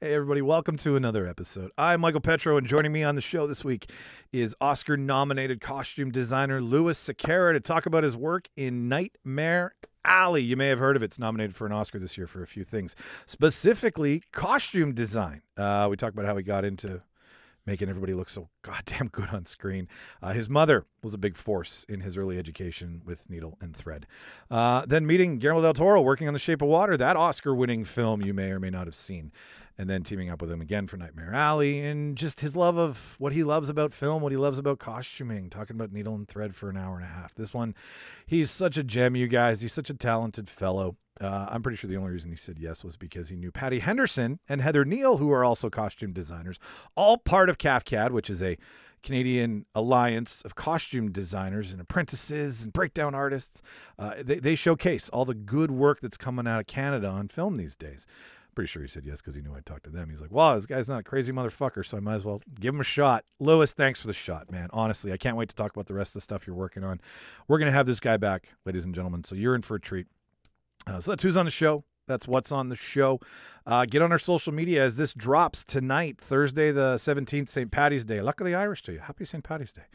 Hey, everybody, welcome to another episode. I'm Michael Petro, and joining me on the show this week is Oscar-nominated costume designer Louis Sequeira to talk about his work in Nightmare Alley. You may have heard of it. It's nominated for an Oscar this year for a few things, specifically costume design. We talk about how he got into making everybody look so goddamn good on screen. His mother was a big force in his early education with needle and thread. Then meeting Guillermo del Toro, working on The Shape of Water, that Oscar-winning film you may or may not have seen. And then teaming up with him again for Nightmare Alley, and just his love of what he loves about film, what he loves about costuming, talking about needle and thread for an hour and a half. This one, he's such a gem, you guys. He's such a talented fellow. I'm pretty sure the only reason he said yes was because he knew Patty Henderson and Heather Neal, who are also costume designers, all part of CAFCAD, which is a Canadian alliance of costume designers and apprentices and breakdown artists. They showcase all the good work that's coming out of Canada on film these days. Pretty sure he said yes because he knew I'd talk to them. He's like, well, this guy's not a crazy motherfucker, so I might as well give him a shot. Louis, thanks for the shot, man. Honestly, I can't wait to talk about the rest of the stuff you're working on. We're going to have this guy back, ladies and gentlemen, so you're in for a treat. So that's who's on the show. That's what's on the show. Get on our social media as this drops tonight, Thursday the 17th, St. Paddy's Day. Luck of the Irish to you. Happy St. Paddy's Day.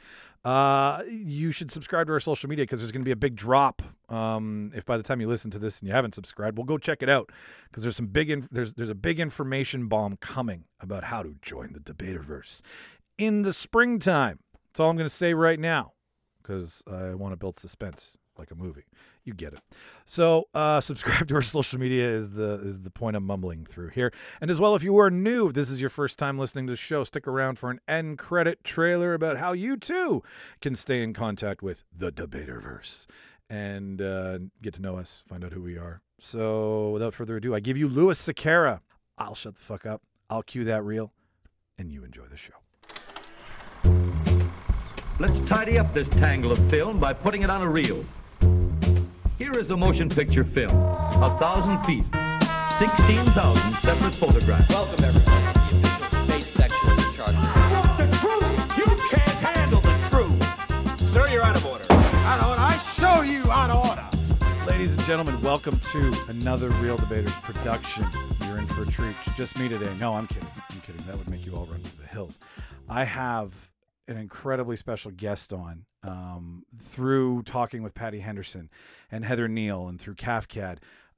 You should subscribe to our social media because there's going to be a big drop. If by the time you listen to this and you haven't subscribed, well, go check it out because there's some there's a big information bomb coming about how to join the Debaterverse in the springtime. That's all I'm going to say right now because I want to build suspense like a movie. You get it. So subscribe to our social media is the point I'm mumbling through here. And as well, if you are new, if this is your first time listening to the show, stick around for an end credit trailer about how you too can stay in contact with the Debaterverse and get to know us, find out who we are. So without further ado, I give you Louis Sequeira. I'll shut the fuck up. I'll cue that reel, and you enjoy the show. Let's tidy up this tangle of film by putting it on a reel. Here is a motion picture film, 1,000 feet, 16,000 separate photographs. Welcome, everyone, to the official space section of the Charter. What's the truth? You can't handle the truth. Sir, you're out of order. Out of order. I show you out of order. Ladies and gentlemen, welcome to another Real Debaters production. You're in for a treat. It's just me today. No, I'm kidding. That would make you all run to the hills. I have an incredibly special guest on through talking with Patty Henderson and Heather Neal and through CAFCAD.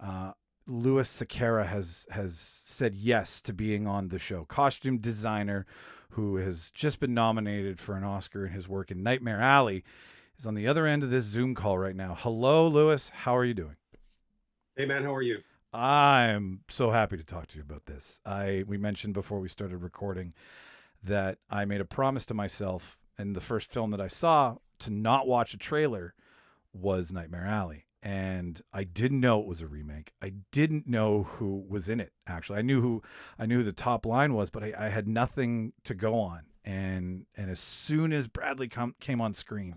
Louis Sequeira has said yes to being on the show. Costume designer who has just been nominated for an Oscar in his work in Nightmare Alley is on the other end of this Zoom call right now. Hello, Louis. How are you doing? Hey, man. How are you? I'm so happy to talk to you about this. We mentioned before we started recording that I made a promise to myself, and the first film that I saw to not watch a trailer was Nightmare Alley. And I didn't know it was a remake. I didn't know who was in it, actually. I knew who the top line was, but I had nothing to go on. And as soon as Bradley came on screen,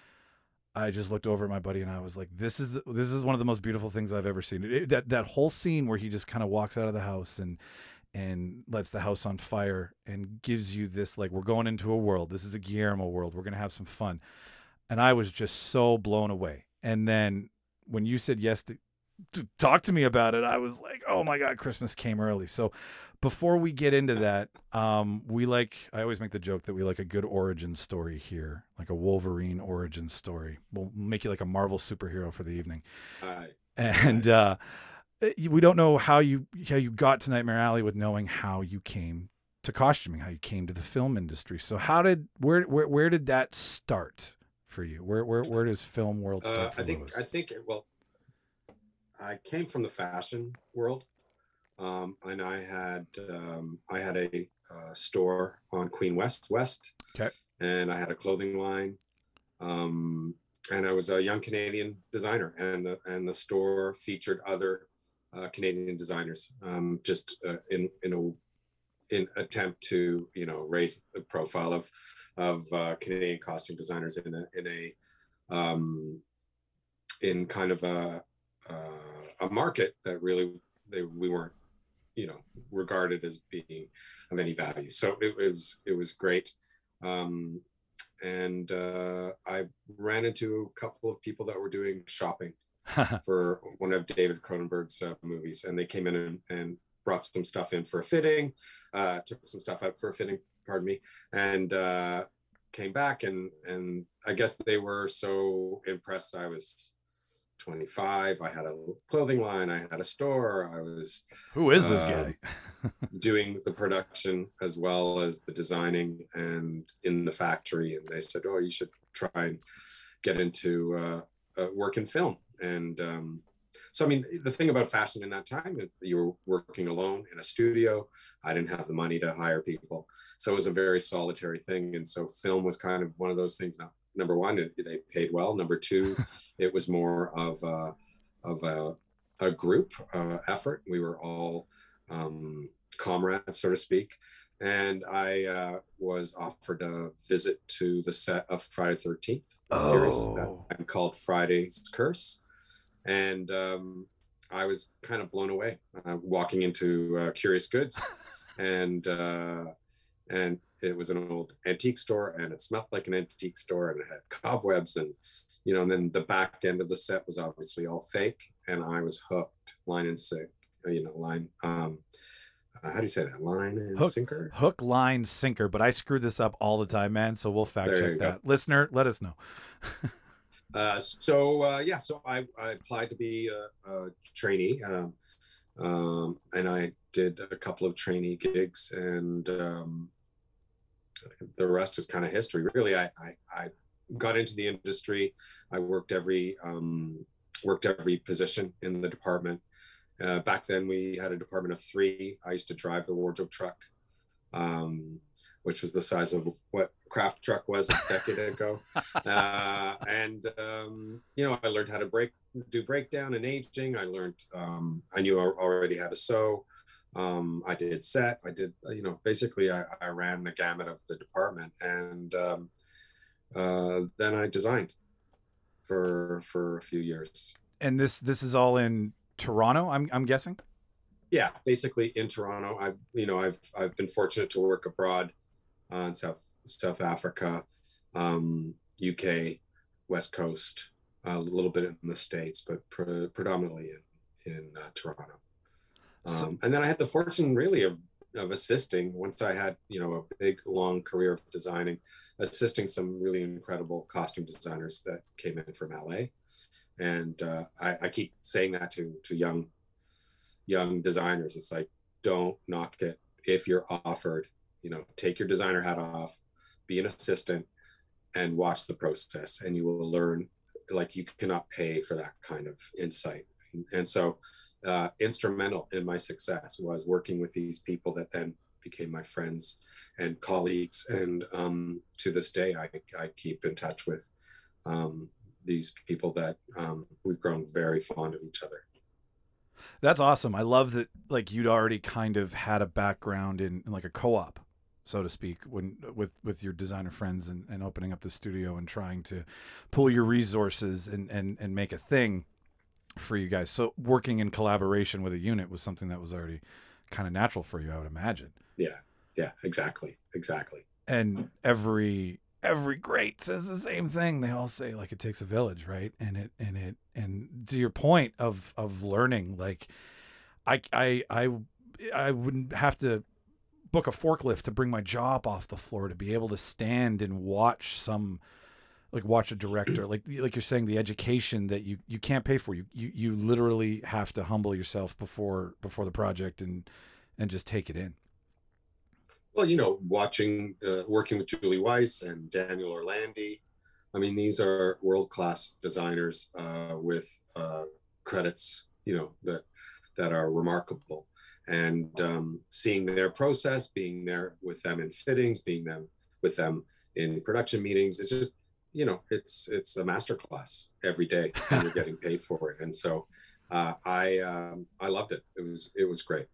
I just looked over at my buddy and I was like, this is one of the most beautiful things I've ever seen. That whole scene where he just kind of walks out of the house and lets the house on fire and gives you this, like, we're going into a world. This is a Guillermo world. We're going to have some fun. And I was just so blown away. And then when you said yes to talk to me about it, I was like, oh my God, Christmas came early. So before we get into that, I always make the joke that we like a good origin story here, like a Wolverine origin story. We'll make you like a Marvel superhero for the evening. All right. And, we don't know how you got to Nightmare Alley with knowing how you came to costuming, how you came to the film industry. So where did that start for you? Where does film world start for Louis? I came from the fashion world, and I had a store on Queen West, okay, and I had a clothing line, and I was a young Canadian designer, and the store featured other Canadian designers, just in attempt to raise the profile of Canadian costume designers in kind of a market that really we weren't regarded as being of any value. So it was great, and I ran into a couple of people that were doing shopping for one of David Cronenberg's movies, and they came in and brought some stuff in for a fitting, took some stuff out for a fitting, pardon me, and came back, and I guess they were so impressed. I was 25. I had a clothing line. I had a store. I was Who is this guy? doing the production as well as the designing and in the factory. And they said, "Oh, you should try and get into work in film." And so, I mean, the thing about fashion in that time is you were working alone in a studio. I didn't have the money to hire people, so it was a very solitary thing. And so, film was kind of one of those things. Now, number one, they paid well. Number two, it was more of a group effort. We were all comrades, so to speak. And I was offered a visit to the set of Friday the 13th series that called Friday's Curse. And I was kind of blown away walking into Curious Goods, and it was an old antique store, and it smelled like an antique store, and it had cobwebs, and and then the back end of the set was obviously all fake, and I was hooked, line and sink, how do you say that? Line and sinker? Hook, line, sinker. But I screw this up all the time, man. So we'll fact check that. Listener, let us know. So I applied to be a trainee, and I did a couple of trainee gigs, and the rest is kind of history. Really, I got into the industry. I worked every position in the department. Back then, we had a department of 3. I used to drive the wardrobe truck, which was the size of what Kraft truck was a decade ago. And I learned how to do breakdown and aging. I learned, I knew I already how to sew. I did set. I did, basically I ran the gamut of the department. And then I designed for a few years. And this is all in Toronto, I'm guessing. Yeah, basically in Toronto. I've been fortunate to work abroad in South Africa, UK, West Coast, a little bit in the States, but predominantly in Toronto. And then I had the fortune really of assisting, once I had a big long career of designing, assisting some really incredible costume designers that came in from LA. And I keep saying that to young designers. It's like, don't knock it if you're offered. Take your designer hat off, be an assistant, and watch the process, and you will learn. Like, you cannot pay for that kind of insight. And so, instrumental in my success was working with these people that then became my friends and colleagues. And to this day, I keep in touch with these people that we've grown very fond of each other. That's awesome. I love that, like, you'd already kind of had a background in like a co-op, so to speak, when with your designer friends and opening up the studio and trying to pull your resources and make a thing for you guys. So working in collaboration with a unit was something that was already kind of natural for you, I would imagine. Yeah, exactly. And every great says the same thing. They all say, like, it takes a village, right? And to your point of learning, like, I wouldn't have to book a forklift to bring my job off the floor to be able to stand and watch a director, like you're saying, the education that you can't pay for. You literally have to humble yourself before the project and just take it in. Well, working with Julie Weiss and Daniel Orlandi, I mean, these are world-class designers with credits, that are remarkable. And seeing their process, being there with them in fittings, being with them in production meetings, it's just, it's a masterclass every day, and you're getting paid for it. And so I loved it. It was great.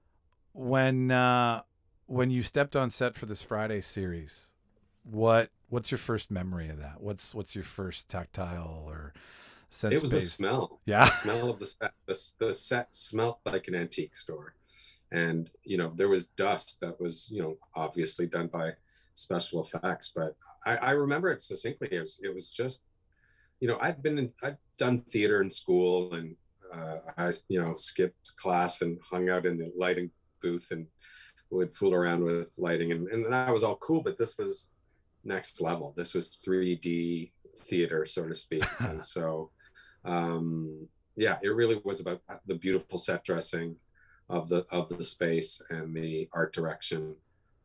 When you stepped on set for this Friday series, what's your first memory of that? What's your first tactile or sense? It was the smell. Yeah, the smell of the set. The set smelled like an antique store, and there was dust that was obviously done by special effects, but I remember it succinctly. It was just I'd done theater in school, and I skipped class and hung out in the lighting booth and would fool around with lighting, and that was all cool. But this was next level. This was 3D theater, so to speak. And so, yeah, it really was about the beautiful set dressing of the space and the art direction.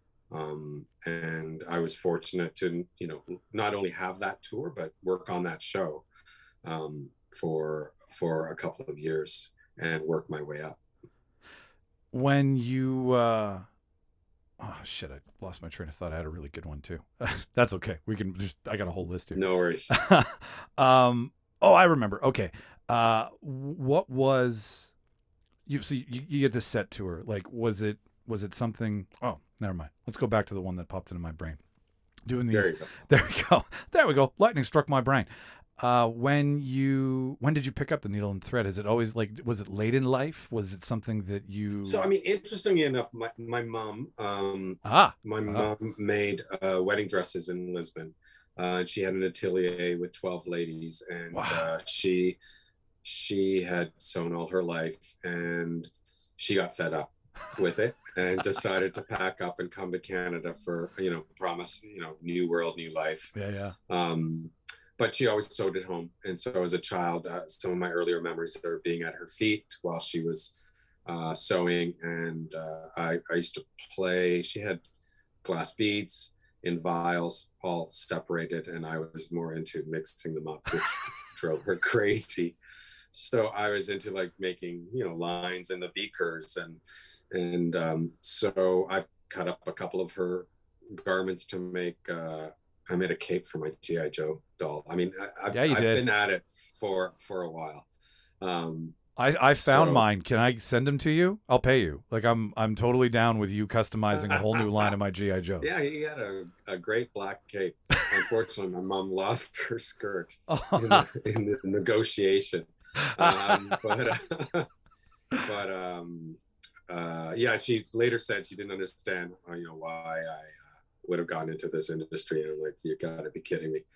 And I was fortunate to, not only have that tour, but work on that show for a couple of years and work my way up. When you, oh shit, I lost my train of thought. I had a really good one too. That's okay. I got a whole list here. No worries. Oh, I remember. Okay. What was you get this set tour? Like, was it something? Oh, never mind. Let's go back to the one that popped into my brain. Doing these. There we go. Lightning struck my brain. When did you pick up the needle and thread? Is it always was it late in life? Was it something that you? So, I mean, interestingly enough, my mom, mom made wedding dresses in Lisbon. She had an atelier with 12 ladies, and wow. She had sewn all her life, and she got fed up with it and decided to pack up and come to Canada for, promise, new world, new life. Yeah. But she always sewed at home. And so as a child, some of my earlier memories are being at her feet while she was sewing. And I used to play. She had glass beads in vials, all separated. And I was more into mixing them up, which drove her crazy. So I was into making, lines in the beakers. And so I've cut up a couple of her garments to make, I made a cape for my G.I. Joe doll. I mean, I've been at it for a while. I found mine. Can I send them to you? I'll pay you. I'm totally down with you customizing a whole new line of my G.I. Joes. Yeah, he had a great black cape. Unfortunately, my mom lost her skirt in the negotiation. Yeah, she later said she didn't understand, why I would have gone into this industry, and I'm like, you gotta be kidding me.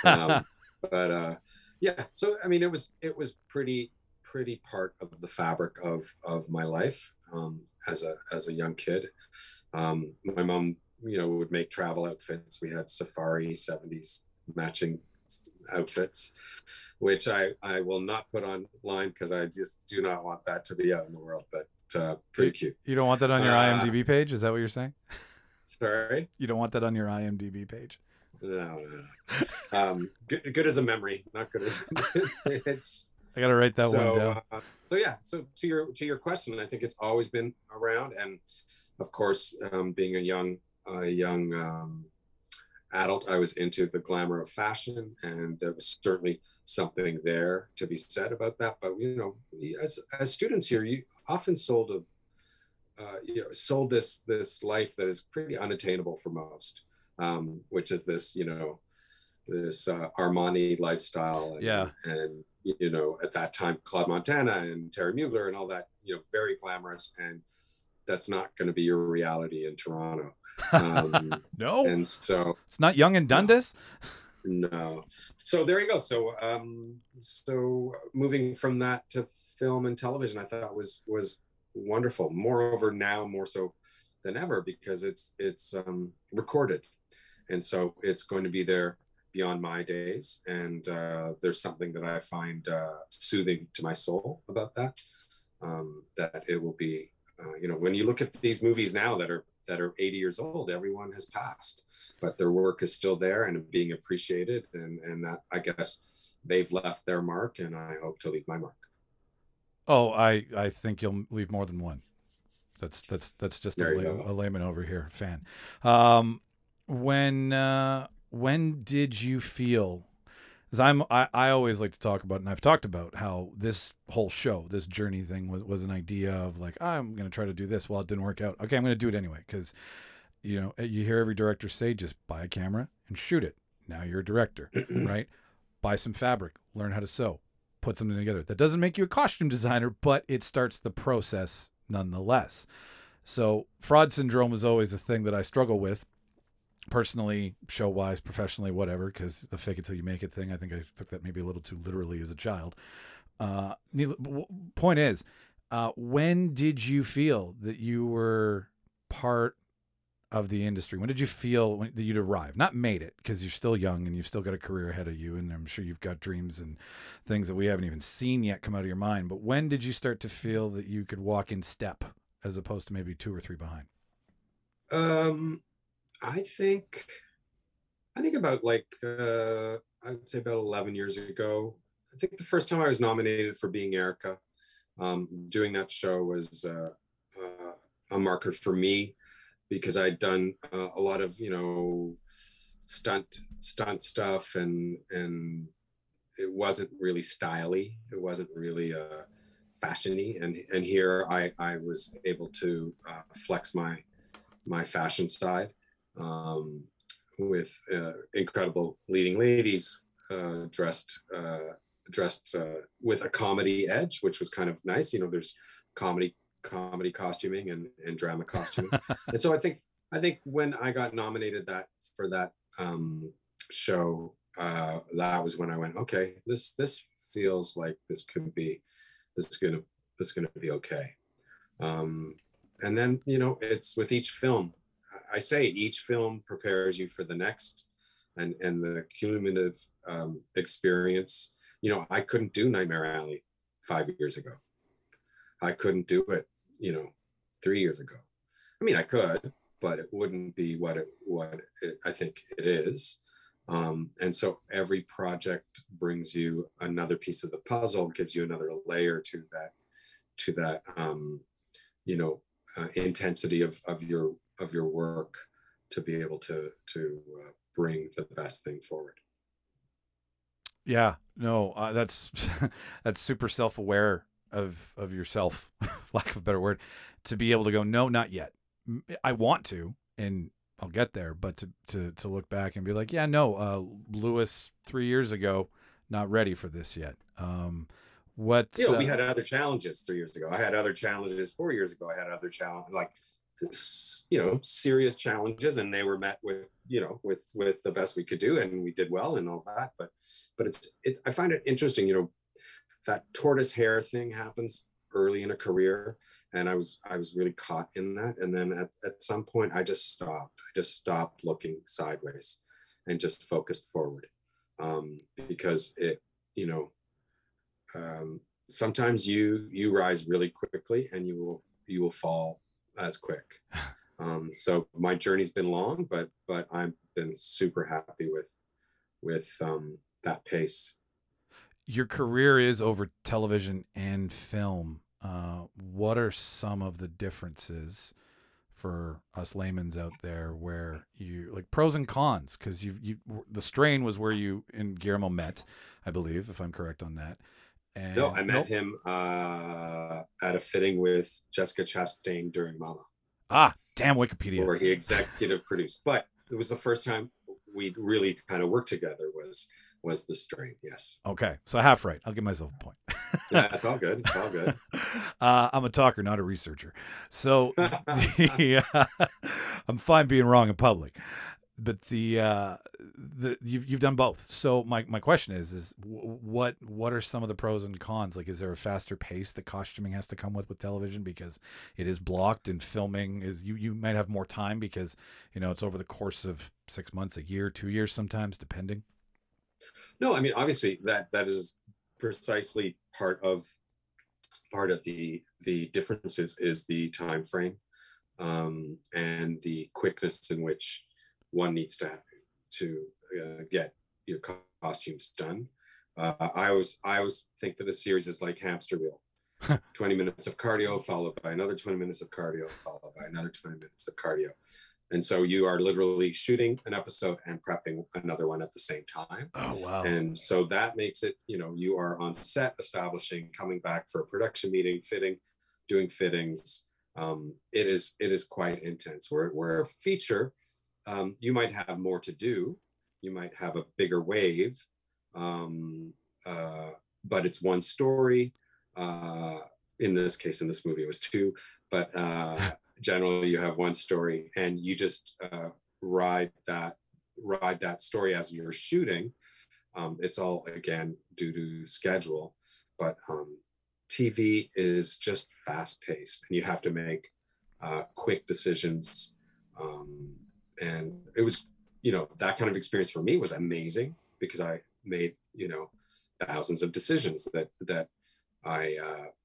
Yeah, so I mean, it was pretty part of the fabric of my life as a young kid. My mom, would make travel outfits. We had safari 70s matching outfits, which I will not put online because I just do not want that to be out in the world, but pretty cute. You don't want that on your IMDb page? Is that what you're saying? Sorry? You don't want that on your IMDb page? No. Good as a memory, not good as a image. I gotta write that one down. So to your question, I think it's always been around, and of course, being a young adult, I was into the glamour of fashion, and there was certainly something there to be said about that. But as students here, you often sold this life that is pretty unattainable for most, which is this this Armani lifestyle, and at that time Claude Montana and Terry Mugler and all that, very glamorous, and that's not going to be your reality in Toronto. No, and so it's not Young and Dundas. No. So there you go. So so moving from that to film and television, I thought was wonderful. Moreover, now more so than ever, because it's recorded, and so it's going to be there beyond my days. And there's something that I find soothing to my soul about that. That it will be, when you look at these movies now that are 80 years old, everyone has passed, but their work is still there and being appreciated, and that, I guess, they've left their mark, and I hope to leave my mark. Oh, I think you'll leave more than one. That's just a layman over here fan. When did you feel? Because I always like to talk about, and I've talked about how this whole show, this journey thing was an idea of I'm going to try to do this. Well, it didn't work out. Okay, I'm going to do it anyway. Because, you hear every director say, just buy a camera and shoot it. Now you're a director, right? Buy some fabric, learn how to sew, put something together. That doesn't make you a costume designer, but it starts the process nonetheless. So fraud syndrome is always a thing that I struggle with. Personally, show-wise, professionally, whatever, because the fake it till you make it thing, I think I took that maybe a little too literally as a child. Point is, when did you feel that you were part of the industry? When did you feel that you'd arrived? Not made it, because you're still young and you've still got a career ahead of you, and I'm sure you've got dreams and things that we haven't even seen yet come out of your mind. But when did you start to feel that you could walk in step as opposed to maybe 2 or 3 behind? I think about I would say about 11 years ago. I think the first time I was nominated for Being Erica, doing that show was a marker for me, because I'd done a lot of, stunt stuff, and it wasn't really styly. It wasn't really fashiony. And here I was able to flex my fashion side, with incredible leading ladies dressed with a comedy edge, which was kind of nice. There's comedy costuming and drama costuming. And so I think when I got nominated for that show, that was when I went, okay, this feels like this is gonna be okay. And then, it's with each film. I say each film prepares you for the next, and the cumulative experience. I couldn't do Nightmare Alley 5 years ago. I couldn't do it, 3 years ago. I mean, I could, but it wouldn't be what I think it is. And so every project brings you another piece of the puzzle, gives you another layer to that intensity of your work, to be able to bring the best thing forward. Yeah, no, that's that's super self-aware of yourself, lack of a better word, to be able to go, no, not yet. I want to, and I'll get there, but to look back and be like, yeah, no, Lewis 3 years ago, not ready for this yet. We had other challenges 3 years ago. I had other challenges 4 years ago. I had other challenges, like, serious challenges, and they were met with the best we could do, and we did well and all that. But I find it interesting, that tortoise hair thing happens early in a career, and I was really caught in that. And then at some point I just stopped looking sideways and just focused forward, because it, sometimes you rise really quickly and you will fall as quick. So my journey's been long, but I've been super happy with that pace. Your career is over television and film. What are some of the differences for us laymen's out there, where you, like, pros and cons? Because the Strain was where you and Guillermo met, I believe, if I'm correct on that. And no, I met him at a fitting with Jessica Chastain during Mama. Damn Wikipedia. Where he executive produced. But it was the first time we really kind of worked together was the Strain, yes. Okay, so half right. I'll give myself a point. Yeah, it's all good. It's all good. I'm a talker, not a researcher. So I'm fine being wrong in public. But you've done both. So my question is what are some of the pros and cons? Like, is there a faster pace that costuming has to come with television, because it is blocked, and filming is you might have more time because it's over the course of 6 months, a year, 2 years, sometimes, depending? No, I mean, obviously that is precisely part of the differences is the time frame, and the quickness in which one needs to get your costumes done. I always think that a series is like hamster wheel. 20 minutes of cardio followed by another 20 minutes of cardio followed by another 20 minutes of cardio. And so you are literally shooting an episode and prepping another one at the same time. Oh, wow. And so that makes it, you are on set, establishing, coming back for a production meeting, fitting, doing fittings. It is quite intense. We're a feature. You might have more to do. You might have a bigger wave, but it's one story. In this case, in this movie, it was two, but generally you have one story, and you just ride that story as you're shooting. It's all, again, due to schedule, but TV is just fast paced, and you have to make quick decisions. And it was, that kind of experience for me was amazing because I made, thousands of decisions that I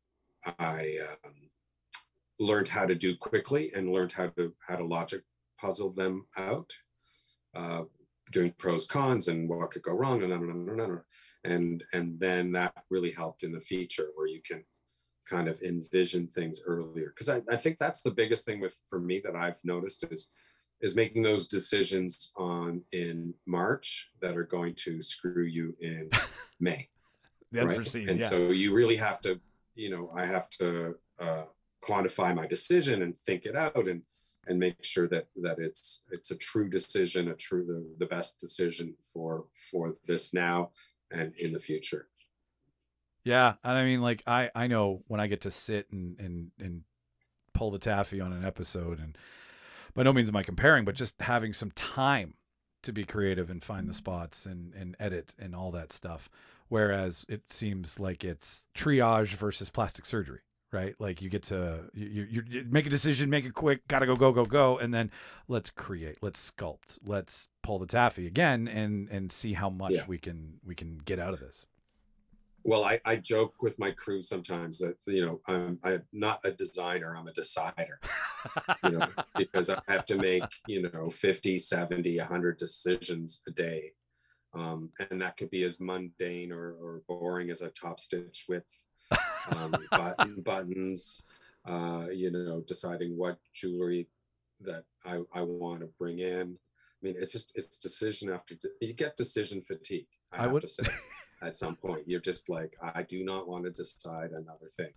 learned how to do quickly, and learned how to logic puzzle them out, doing pros, cons, and what could go wrong, and then that really helped in the feature, where you can kind of envision things earlier. Because I think that's the biggest thing for me that I've noticed is making those decisions in March that are going to screw you in May. Right? So you really have to, I have to quantify my decision and think it out, and make sure that it's a true decision, the best decision for this now and in the future. Yeah. And I mean, like, I know when I get to sit and pull the taffy on an episode, and by no means am I comparing, but just having some time to be creative and find the spots and edit and all that stuff. Whereas it seems like it's triage versus plastic surgery, right? Like you get to, you make a decision, make it quick, gotta go. And then let's create, let's sculpt, let's pull the taffy again and see how much we can get out of this. Well, I joke with my crew sometimes that, I'm not a designer, I'm a decider, because I have to make, 50, 70, 100 decisions a day. And that could be as mundane or boring as a top stitch width, buttons, deciding what jewelry that I want to bring in. I mean, it's decision after, you get decision fatigue, I have to say. At some point, you're just like, I do not want to decide another thing.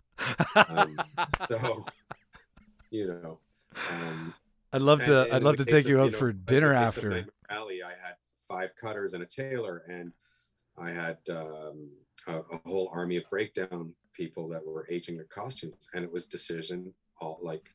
I'd love to take you out for dinner after. Nightmare Alley, I had 5 cutters and a tailor, and I had a whole army of breakdown people that were aging their costumes, and it was decision all like,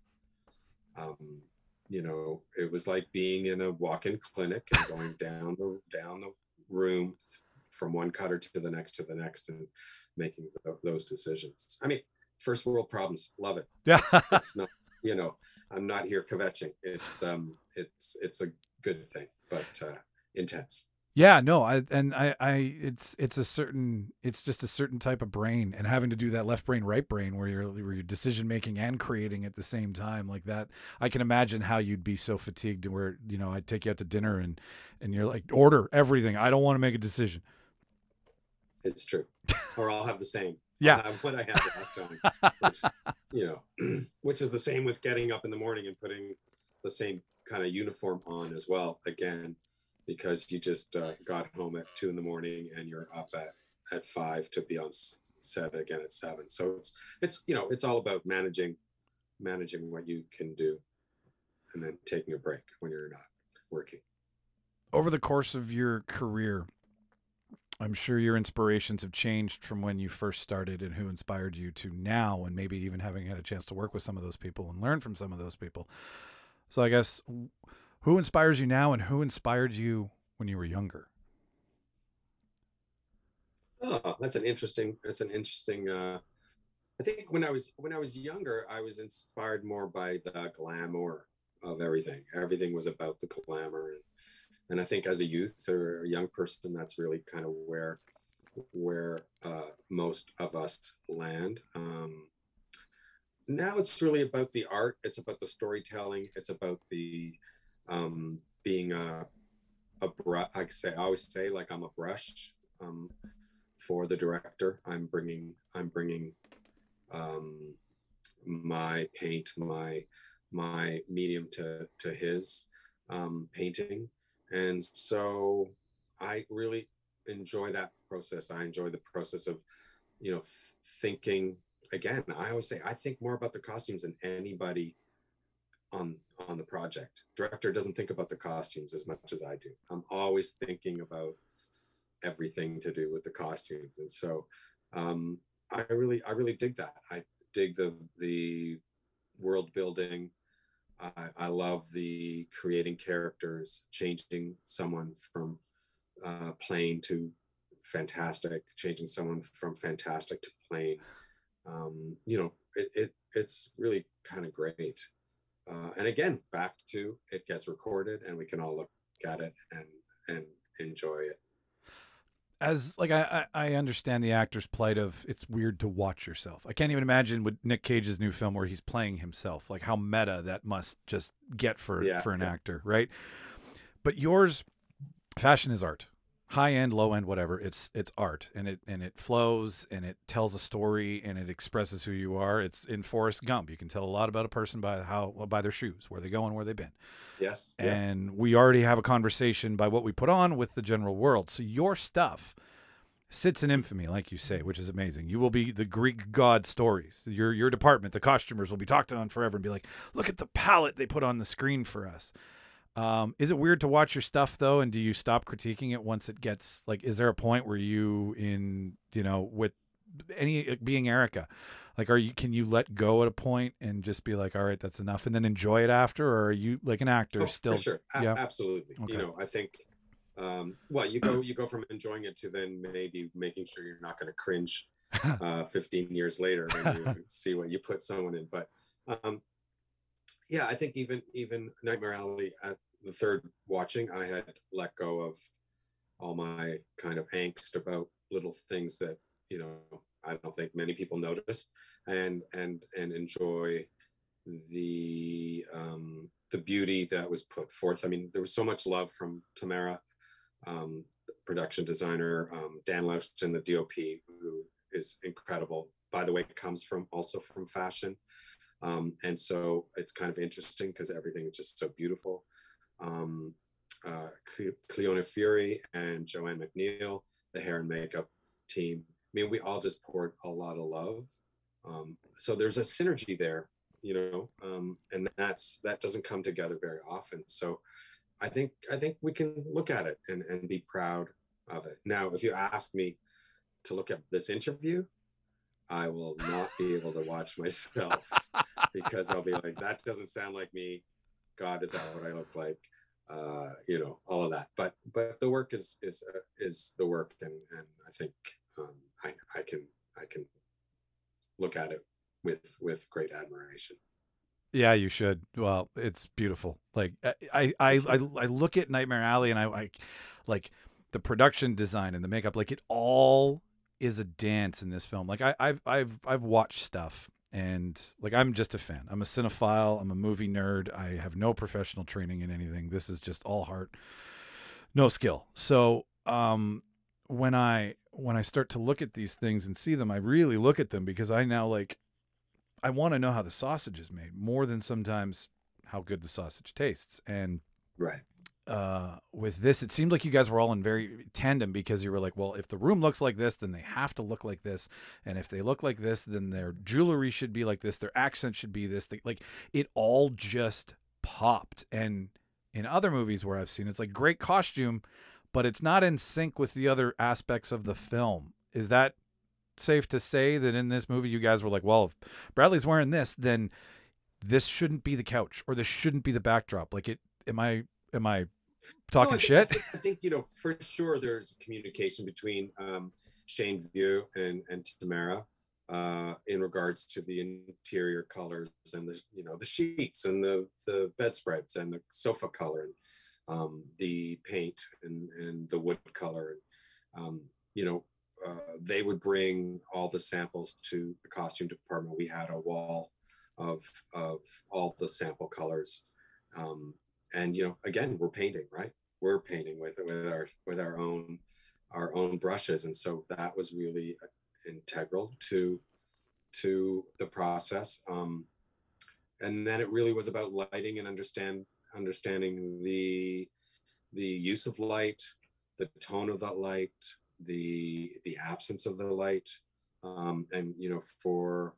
it was like being in a walk-in clinic and going down the room from one cutter to the next and making those decisions. I mean, first world problems, love it. Yeah. It's not, I'm not here kvetching. It's a good thing, but intense. Yeah, no, it's just a certain type of brain, and having to do that left brain, right brain, where you're decision making and creating at the same time like that. I can imagine how you'd be so fatigued where, I'd take you out to dinner and you're like, order everything. I don't want to make a decision. It's true. Or I'll have the same. Yeah. I'll have what I had last time, which is the same with getting up in the morning and putting the same kind of uniform on as well. Again, because you just got home at 2 a.m. and you're up at 5 to be on set again at 7. So it's all about managing what you can do, and then taking a break when you're not working. Over the course of your career, I'm sure your inspirations have changed from when you first started and who inspired you to now, and maybe even having had a chance to work with some of those people and learn from some of those people. So I guess, who inspires you now, and who inspired you when you were younger? Oh, that's an interesting, I think when I was younger, I was inspired more by the glamour of everything. Everything was about the glamour. And I think as a youth or a young person, that's really kind of where most of us land. Now it's really about the art. It's about the storytelling. It's about the being I always say, like, I'm a brush for the director. I'm bringing my paint, my medium to his painting. And so I really enjoy that process. I enjoy the process of, thinking. Again, I always say I think more about the costumes than anybody on the project. Director doesn't think about the costumes as much as I do. I'm always thinking about everything to do with the costumes. And so I really dig that. I dig the world building. I love the creating characters, changing someone from plain to fantastic, changing someone from fantastic to plane. You know, it's really kind of great. And again, back to it gets recorded and we can all look at it and enjoy it. As like I understand the actor's plight of it's weird to watch yourself. I can't even imagine with Nick Cage's new film where he's playing himself, like how meta that must just get for an actor, right? But yours, fashion is art. High end, low end, whatever. It's art, and it flows, and it tells a story, and it expresses who you are. It's in Forrest Gump. You can tell a lot about a person by their shoes, where they go and where they've been. Yes. And we already have a conversation by what we put on with the general world. So your stuff sits in infamy, like you say, which is amazing. You will be the Greek god stories. Your department, the costumers, will be talked on forever and be like, look at the palette they put on the screen for us. Is it weird to watch your stuff though? And do you stop critiquing it once it gets like, is there a point where you with any being Erica, like, can you let go at a point and just be like, all right, that's enough, and then enjoy it after? Or are you like an actor still? For sure. Yeah, absolutely. Okay. You know, I think, well, you go from enjoying it to then maybe making sure you're not going to cringe 15 years later when you see what you put someone in. But, yeah, I think even Nightmare Alley at the third watching, I had let go of all my kind of angst about little things that, you know, I don't think many people notice, and enjoy the beauty that was put forth. I mean, there was so much love from Tamara, the production designer, Dan Lauston, the DOP, who is incredible. By the way, comes also from fashion. And so it's kind of interesting because everything is just so beautiful. Cleona Fury and Joanne McNeil, the hair and makeup team. I mean, we all just poured a lot of love. So there's a synergy there, you know, and that doesn't come together very often. So I think we can look at it and be proud of it. Now, if you ask me to look at this interview, I will not be able to watch myself because I'll be like, that doesn't sound like me. God, is that what I look like? You know, all of that. But the work is the work, and I think I can look at it with great admiration. Yeah, you should. Well, it's beautiful. Like I look at Nightmare Alley and I like the production design and the makeup, like it all is a dance in this film. Like I've watched stuff and like I'm just a fan. I'm a cinephile. I'm a movie nerd. I have no professional training in anything. This is just all heart, no skill. So when I start to look at these things and see them, I really look at them because I now I want to know how the sausage is made more than sometimes how good the sausage tastes. And right. With this, it seemed like you guys were all in very tandem because you were like, well, if the room looks like this, then they have to look like this. And if they look like this, then their jewelry should be like this. Their accent should be this. Like it all just popped. And in other movies where I've seen, it's like great costume, but it's not in sync with the other aspects of the film. Is that safe to say that in this movie, you guys were like, well, if Bradley's wearing this, then this shouldn't be the couch or this shouldn't be the backdrop. Like am I talking shit? I think, you know, for sure there's communication between Shane View and Tamara in regards to the interior colors and the sheets and the bedspreads and the sofa color and the paint and the wood color. And, they would bring all the samples to the costume department. We had a wall of all the sample colors. And again, we're painting, right? We're painting with our own brushes, and so that was really integral to the process. And then it really was about lighting and understanding the use of light, the tone of that light, the absence of the light, and for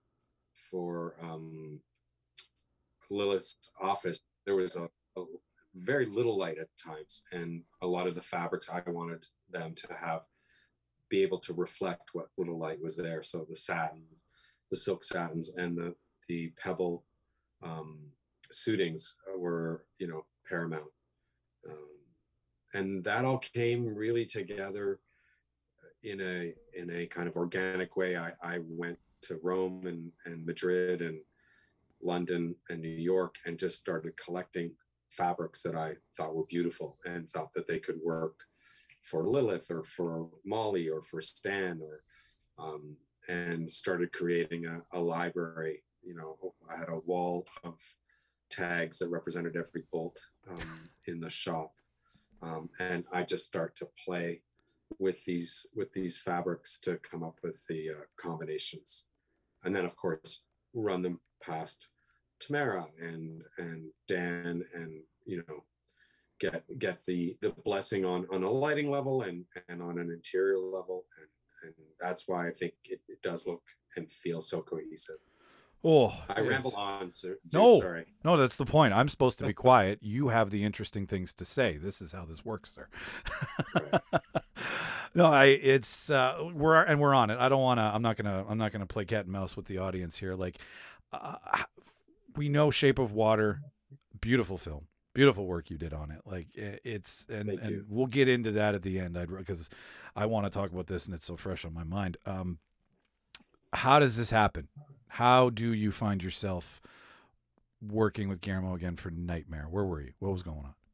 Lilith's office, there was a very little light at times, and a lot of the fabrics I wanted them to be able to reflect what little light was there. So the satin, the silk satins, and the pebble suitings were paramount, and that all came really together in a kind of organic way, I went to Rome and Madrid and London and New York and just started collecting fabrics that I thought were beautiful and thought that they could work for Lilith or for Molly or for Stan, or and started creating a library. You know, I had a wall of tags that represented every bolt in the shop, and I just start to play with these fabrics to come up with the combinations, and then of course run them past Tamara and Dan, and you know, get the blessing on a lighting level and on an interior level, and that's why I think it does look and feel so cohesive. Oh, I ramble on, sir. Dude, no, sorry. No, that's the point. I'm supposed to be quiet. You have the interesting things to say. This is how this works, sir. Right. No, we're on it. I don't want to. I'm not gonna play cat and mouse with the audience here. Like, we know Shape of Water, beautiful film, beautiful work you did on it. Like, it's and we'll get into that at the end. Because I want to talk about this and it's so fresh on my mind. How does this happen? How do you find yourself working with Guillermo again for Nightmare? Where were you? What was going on?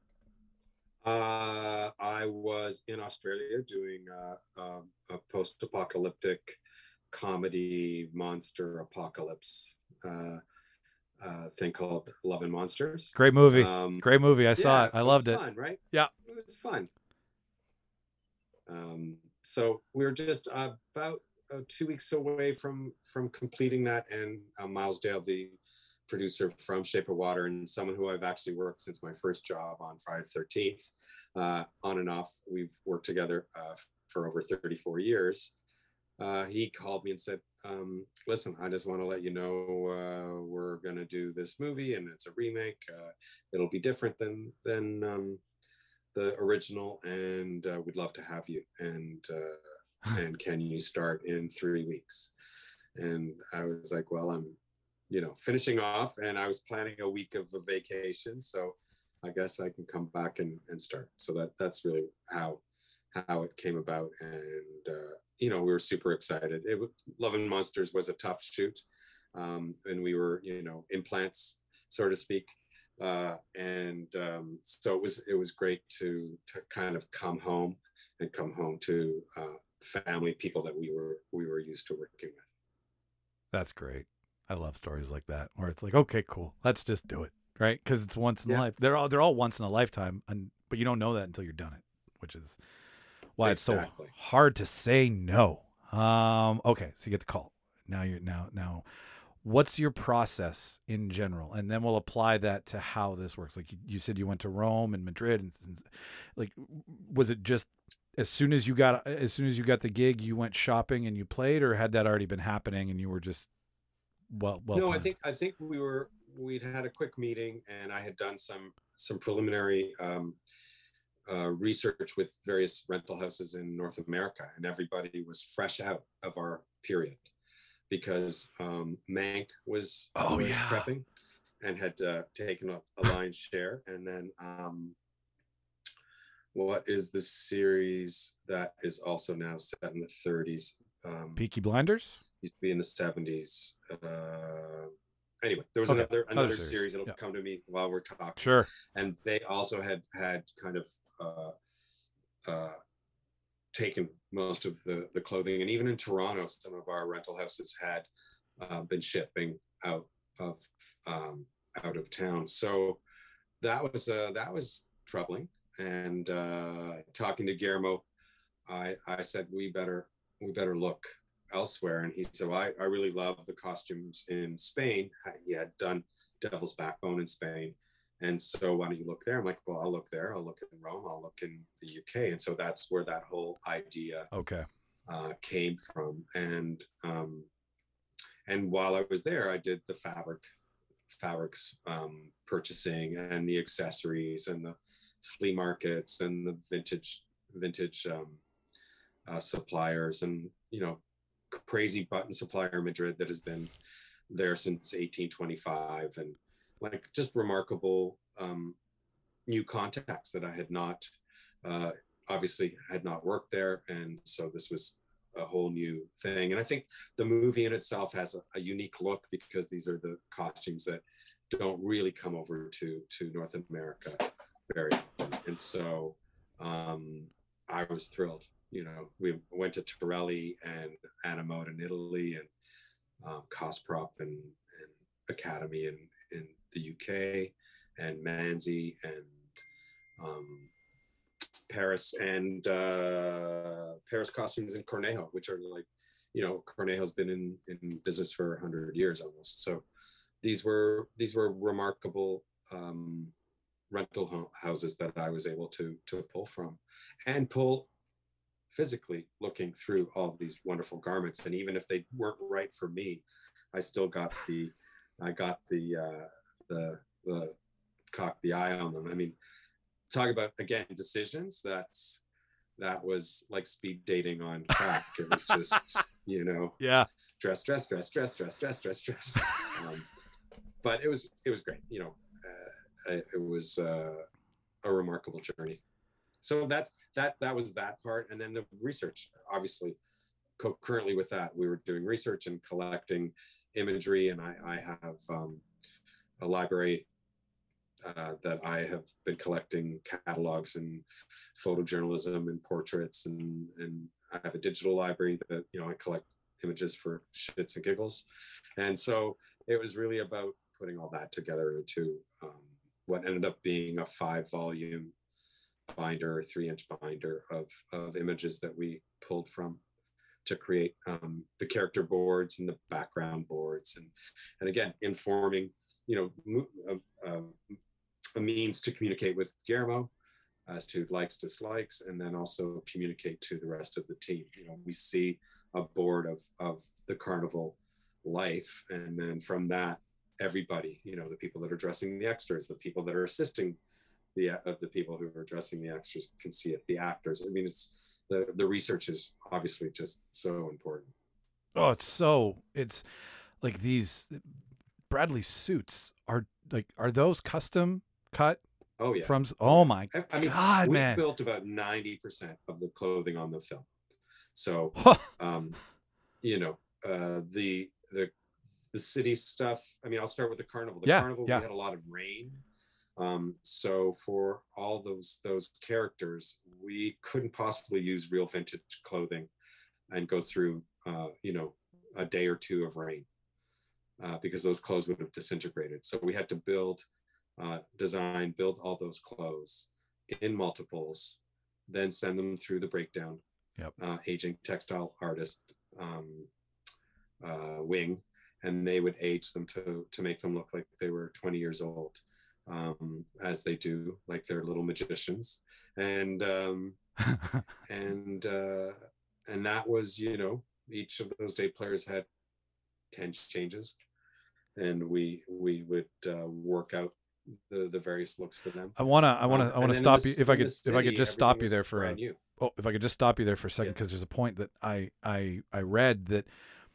I was in Australia doing a post-apocalyptic comedy monster apocalypse thing called Love and Monsters. Great movie. Great movie. I saw it. I loved it. Fun, right? Yeah. It was fun. So we were just about 2 weeks away from completing that, and Miles Dale, the producer from Shape of Water and someone who I've actually worked since my first job on Friday the 13th, on and off. We've worked together for over 34 years. He called me and said, listen, I just want to let you know we're going to do this movie, and it's a remake. It'll be different than the original, and we'd love to have you. And can you start in 3 weeks? And I was like, well, I'm, finishing off, and I was planning a week of a vacation, so I guess I can come back and start. So that's really how it came about. And we were super excited. Love and Monsters was a tough shoot, and we were implants, so to speak, and so it was great to kind of come home to family, people that we were used to working with. That's great. I love stories like that, where it's like, okay, cool, let's just do it, right? Because it's once in a life. They're all once in a lifetime, but you don't know that until you're done it, which is why it's so hard to say no. Okay, so you get the call. Now, what's your process in general? And then we'll apply that to how this works. Like you said, you went to Rome and Madrid, and like, was it just as soon as you got the gig, you went shopping and you played, or had that already been happening and you were just well no, planned? I think we'd had a quick meeting, and I had done some preliminary research with various rental houses in North America, and everybody was fresh out of our period because Mank was prepping and had taken a lion's share. And then what is the series that is also now set in the 30s? Peaky Blinders? Used to be in the 70s. Anyway, there was another series that'll come to me while we're talking. Sure. And they also had kind of taken most of the clothing, and even in Toronto, some of our rental houses had been shipping out of town. So that was troubling. And talking to Guillermo, I said we better look elsewhere. And he said, well, I really love the costumes in Spain. He had done Devil's Backbone in Spain, and so why don't you look there? I'm like, well, I'll look there. I'll look in Rome. I'll look in the UK. And so that's where that whole idea came from. And while I was there, I did the fabrics purchasing and the accessories and the flea markets and the vintage suppliers, and crazy button supplier Madrid that has been there since 1825, and like just remarkable new contacts that I had not obviously had not worked there, and so this was a whole new thing. And I think the movie in itself has a unique look because these are the costumes that don't really come over to North America very often. And so I was thrilled. You know, we went to Torelli and Animote in Italy, and Cosprop and Academy in the UK, and Manzi and Paris, and Paris Costumes in Cornejo, which are like, you know, Cornejo's been in business for 100 years almost. So these were remarkable rental houses that I was able to pull from, and pull physically, looking through all these wonderful garments. And even if they weren't right for me, I still got the cock the eye on them. I mean, talk about, again, decisions. That was like speed dating on crack. It was just, you know, dress. But it was great. You know, it was a remarkable journey. So that was that part. And then the research, obviously, concurrently with that, we were doing research and collecting imagery. And I have a library that I have been collecting catalogs and photojournalism and portraits, and I have a digital library that, you know, I collect images for shits and giggles. And so it was really about putting all that together into what ended up being a 5-volume binder, 3-inch binder of images that we pulled from to create the character boards and the background boards, and again, informing, you know, a means to communicate with Guillermo as to likes, dislikes, and then also communicate to the rest of the team. You know, we see a board of the carnival life, and then from that, everybody, you know, the people that are dressing the extras, the people that are assisting the people who are dressing the extras can see it, the actors. I mean, it's the research is obviously just so important. Oh, it's like these Bradley suits are those custom cut? Oh yeah. Oh my I mean, God, we man. built about 90% of the clothing on the film. So, you know, the city stuff. I mean, I'll start with the carnival. The carnival, we had a lot of rain. So for all those characters, we couldn't possibly use real vintage clothing and go through, you know, a day or two of rain, because those clothes would have disintegrated. So we had to build all those clothes in multiples, then send them through the breakdown, aging textile artist wing, and they would age them to make them look like they were 20 years old, as they do, like they're little magicians. And and that was, you know, each of those day players had 10 changes, and we would work out the various looks for them. I want to stop you if I could just stop you there for a second, because there's a point that I read that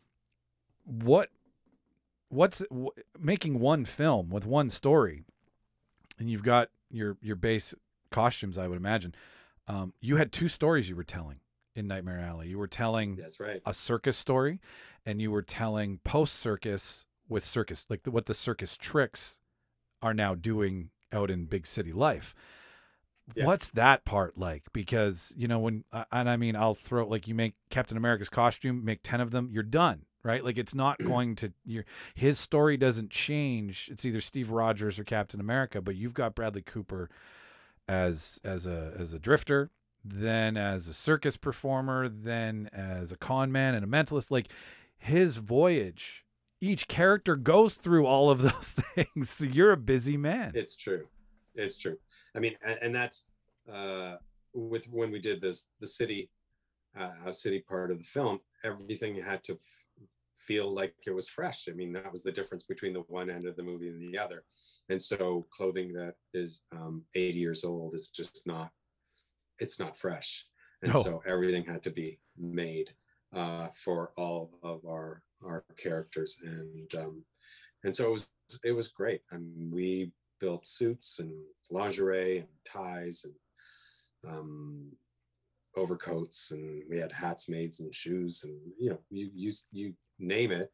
what's making one film with one story, and you've got your base costumes, I would imagine. You had 2 stories you were telling in Nightmare Alley. You were telling That's right. a circus story, and you were telling post-circus with circus, like what the circus tricks are now doing out in big city life. Yeah. What's that part like? Because, you know, when, and I mean, I'll throw, like, you make Captain America's costume, make 10 of them, you're done, right? Like, it's not going to, his story doesn't change. It's either Steve Rogers or Captain America, but you've got Bradley Cooper as a drifter, then as a circus performer, then as a con man and a mentalist. Like, his voyage, each character goes through all of those things. So you're a busy man. It's true. I mean, and that's with when we did the city part of the film, everything had to feel like it was fresh. I mean, that was the difference between the one end of the movie and the other. And so clothing that is 80 years old is just it's not fresh. And so everything had to be made for all of our characters. And so it was great. I mean, we built suits and lingerie and ties and overcoats, and we had hats made and shoes, and you name it.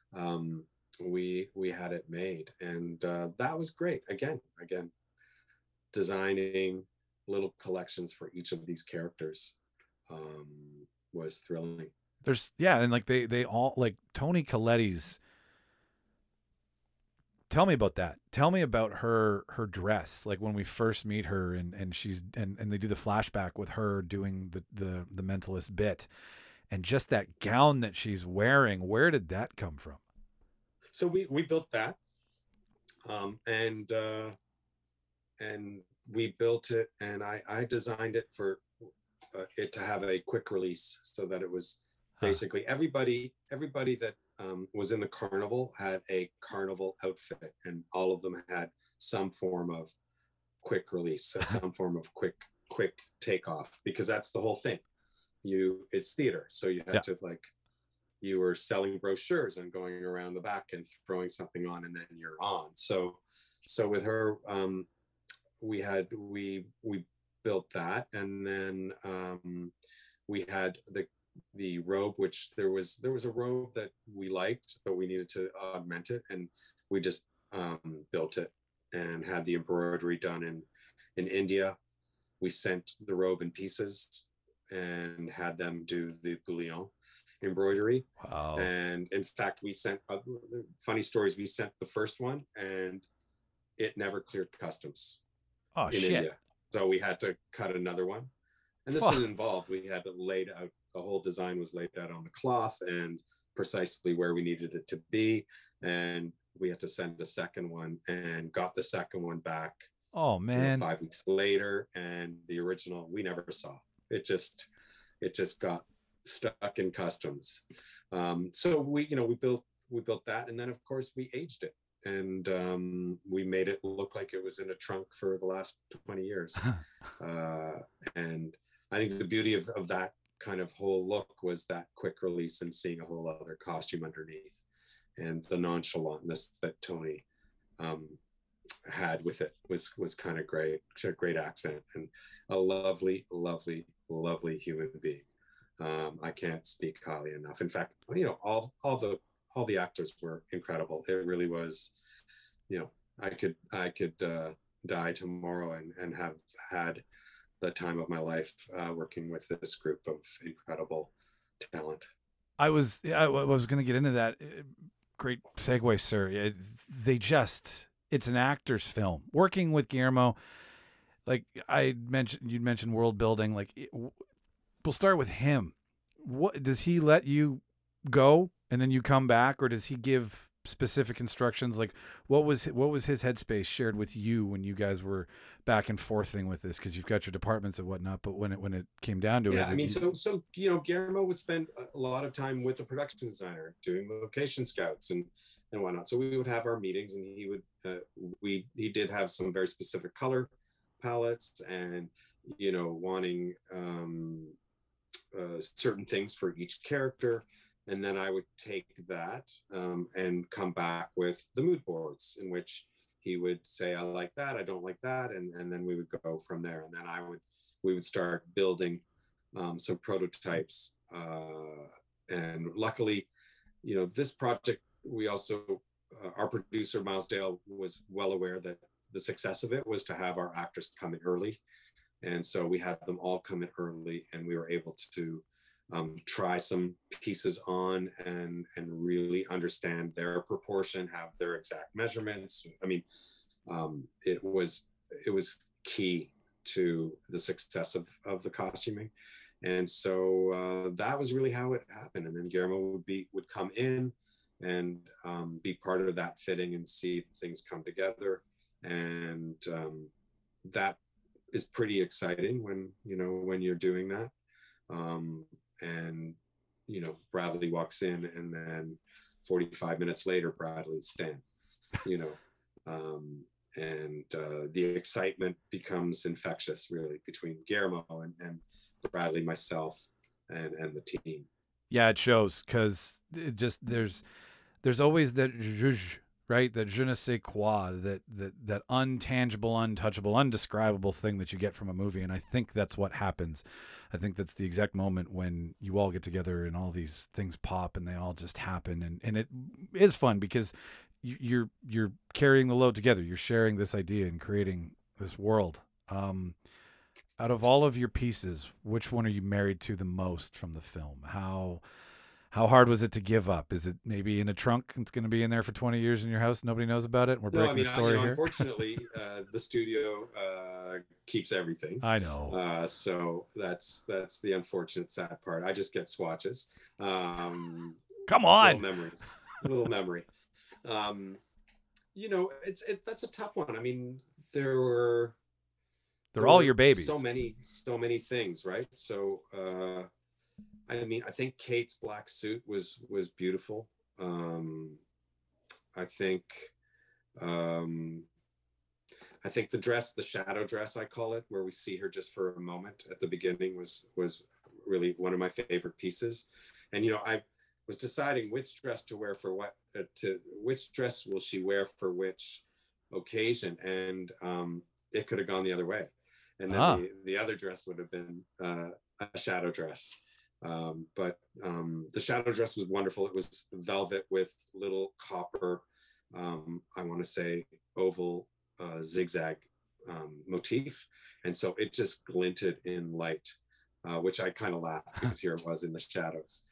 We had it made, and that was great. Again, designing little collections for each of these characters was thrilling. And like they all, like Toni Colletti's. Tell me about that. Tell me about her dress. Like when we first meet her, and she's and they do the flashback with her doing the mentalist bit, and just that gown that she's wearing. Where did that come from? So we built that, and we built it, and I designed it for it to have a quick release, so that it was basically everybody that was in the carnival had a carnival outfit, and all of them had some form of quick release, some form of quick takeoff, because that's the whole thing. It's theater, so you had to, like, you were selling brochures and going around the back and throwing something on, and then you're on. So with her, we built that, and then we had the robe, which there was a robe that we liked, but we needed to augment it, and we just built it and had the embroidery done in India. We sent the robe in pieces and had them do the bullion embroidery. Wow. And in fact, we sent funny stories. We sent the first one, and it never cleared customs in India, so we had to cut another one. And this was involved. We had to lay out, the whole design was laid out on the cloth and precisely where we needed it to be. And we had to send a second one, and got the second one back. Oh man. 5 weeks later, and the original we never saw. It just got stuck in customs. So we built that, and then of course we aged it, and we made it look like it was in a trunk for the last 20 years. And I think the beauty of that kind of whole look was that quick release, and seeing a whole other costume underneath, and the nonchalantness that Toni had with it was kind of great. She had a great accent, and a lovely human being. I can't speak highly enough. In fact, all the actors were incredible. It really was, I could die tomorrow and have had the time of my life working with this group of incredible talent. I was going to get into that. Great segue, sir. It's an actor's film. Working with Guillermo, like you'd mentioned world building. Like, we'll start with him. What does he let you go and then you come back, or does he give specific instructions? Like, what was his headspace shared with you when you guys were back and forthing with this? Because you've got your departments and whatnot, but when it came down to it, I mean, so Guillermo would spend a lot of time with the production designer doing location scouts and whatnot. So we would have our meetings, and he would he did have some very specific color palettes, and wanting certain things for each character. And then I would take that and come back with the mood boards, in which he would say, I like that, I don't like that. And then we would go from there. And then we would start building some prototypes. And luckily, this project, we also, our producer, Miles Dale, was well aware that the success of it was to have our actors come in early. And so we had them all come in early, and we were able to try some pieces on and really understand their proportion, have their exact measurements. I mean, it was key to the success of the costuming. And so that was really how it happened. And then Guillermo would come in and be part of that fitting and see things come together. And that is pretty exciting when you're doing that. And Bradley walks in, and then 45 minutes later, Bradley's Stan, and the excitement becomes infectious, really, between Guillermo and Bradley, myself, and the team. Yeah, it shows, because it just there's always that zhuzh right? That je ne sais quoi, that untangible, untouchable, undescribable thing that you get from a movie. And I think that's what happens. I think that's the exact moment when you all get together and all these things pop and they all just happen. And it is fun because you're carrying the load together. You're sharing this idea and creating this world. Out of all of your pieces, which one are you married to the most from the film? How hard was it to give up? Is it maybe in a trunk? It's going to be in there for 20 years in your house. Nobody knows about it. We're breaking the story here. Unfortunately, the studio keeps everything. I know. So that's the unfortunate, sad part. I just get swatches. Come on. Little memory. That's a tough one. I mean, they're all your babies. So many things, right? So, I think Kate's black suit was beautiful. I think the dress, the shadow dress, I call it, where we see her just for a moment at the beginning was really one of my favorite pieces. And, I was deciding which dress to wear for what, which dress will she wear for which occasion. And it could have gone the other way. And then the other dress would have been a shadow dress. But the shadow dress was wonderful. It was velvet with little copper, I want to say oval zigzag motif. And so it just glinted in light, which I kind of laughed because here it was in the shadows.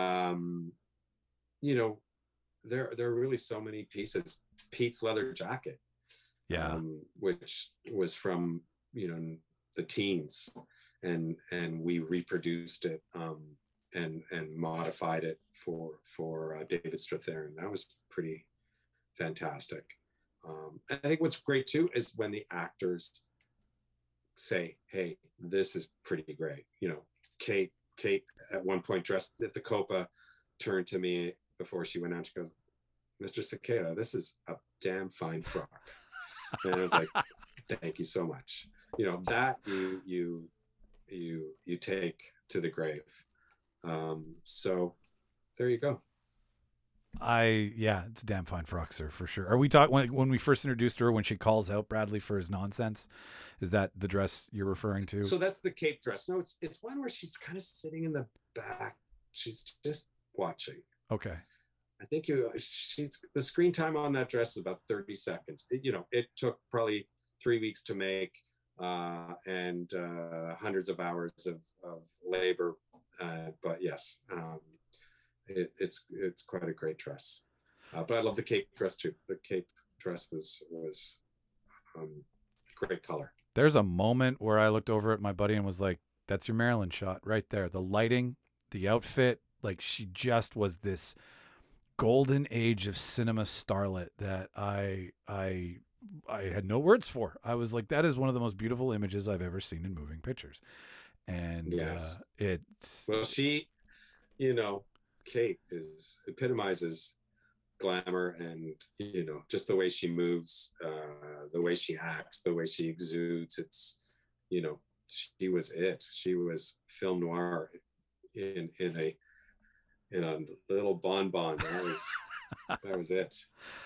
There are really so many pieces. Pete's leather jacket, which was from, the teens. And we reproduced it and modified it for David Strathairn. That was pretty fantastic. I think what's great too is when the actors say, "Hey, this is pretty great." Kate at one point dressed at the Copa turned to me before she went out. She goes, "Mr. Sequeira, this is a damn fine frock." And I was like, "Thank you so much." That you take to the grave. So there you go. It's a damn fine frock, sir, for sure. Are we talking when we first introduced her, when she calls out Bradley for his nonsense? Is that the dress you're referring to? So that's the cape dress. No, it's one where she's kind of sitting in the back. She's just watching. Okay. I think the screen time on that dress is about 30 seconds. It took probably 3 weeks to make. And hundreds of hours of labor, but yes, it's quite a great dress. But I love the cape dress too. The cape dress was great color. There's a moment where I looked over at my buddy and was like, "That's your Marilyn shot right there. The lighting, the outfit, like she just was this golden age of cinema starlet that I had no words for. I was like, that is one of the most beautiful images I've ever seen in moving pictures. And yes. She, Kate epitomizes glamour and, just the way she moves, the way she acts, the way she exudes. It's, she was it. She was film noir in a little bonbon. That was it.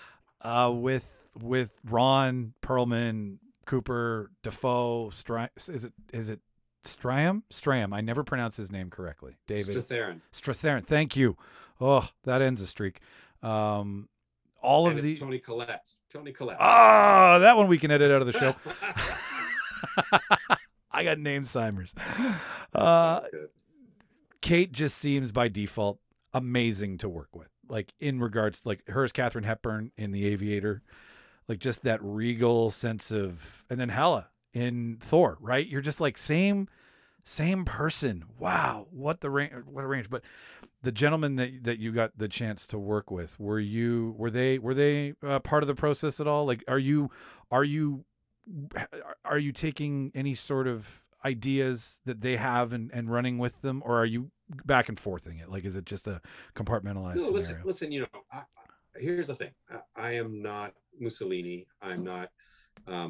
With Ron Perlman, Cooper, Defoe, is it Strahm? I never pronounce his name correctly. David Strathairn. Thank you. Oh, that ends a streak. Tony Collette. Oh, that one we can edit out of the show. I got name Simers. Kate just seems by default amazing to work with. Like in regards, like her as Katharine Hepburn in The Aviator. Like just that regal sense of, and then Hela in Thor, right? You're just like same person. Wow, what a range! But the gentlemen that you got the chance to work with, were they part of the process at all? Like, are you taking any sort of ideas that they have and running with them, or are you back and forthing it? Like, is it just a compartmentalized scenario? Listen, here's the thing. I am not Mussolini. I'm not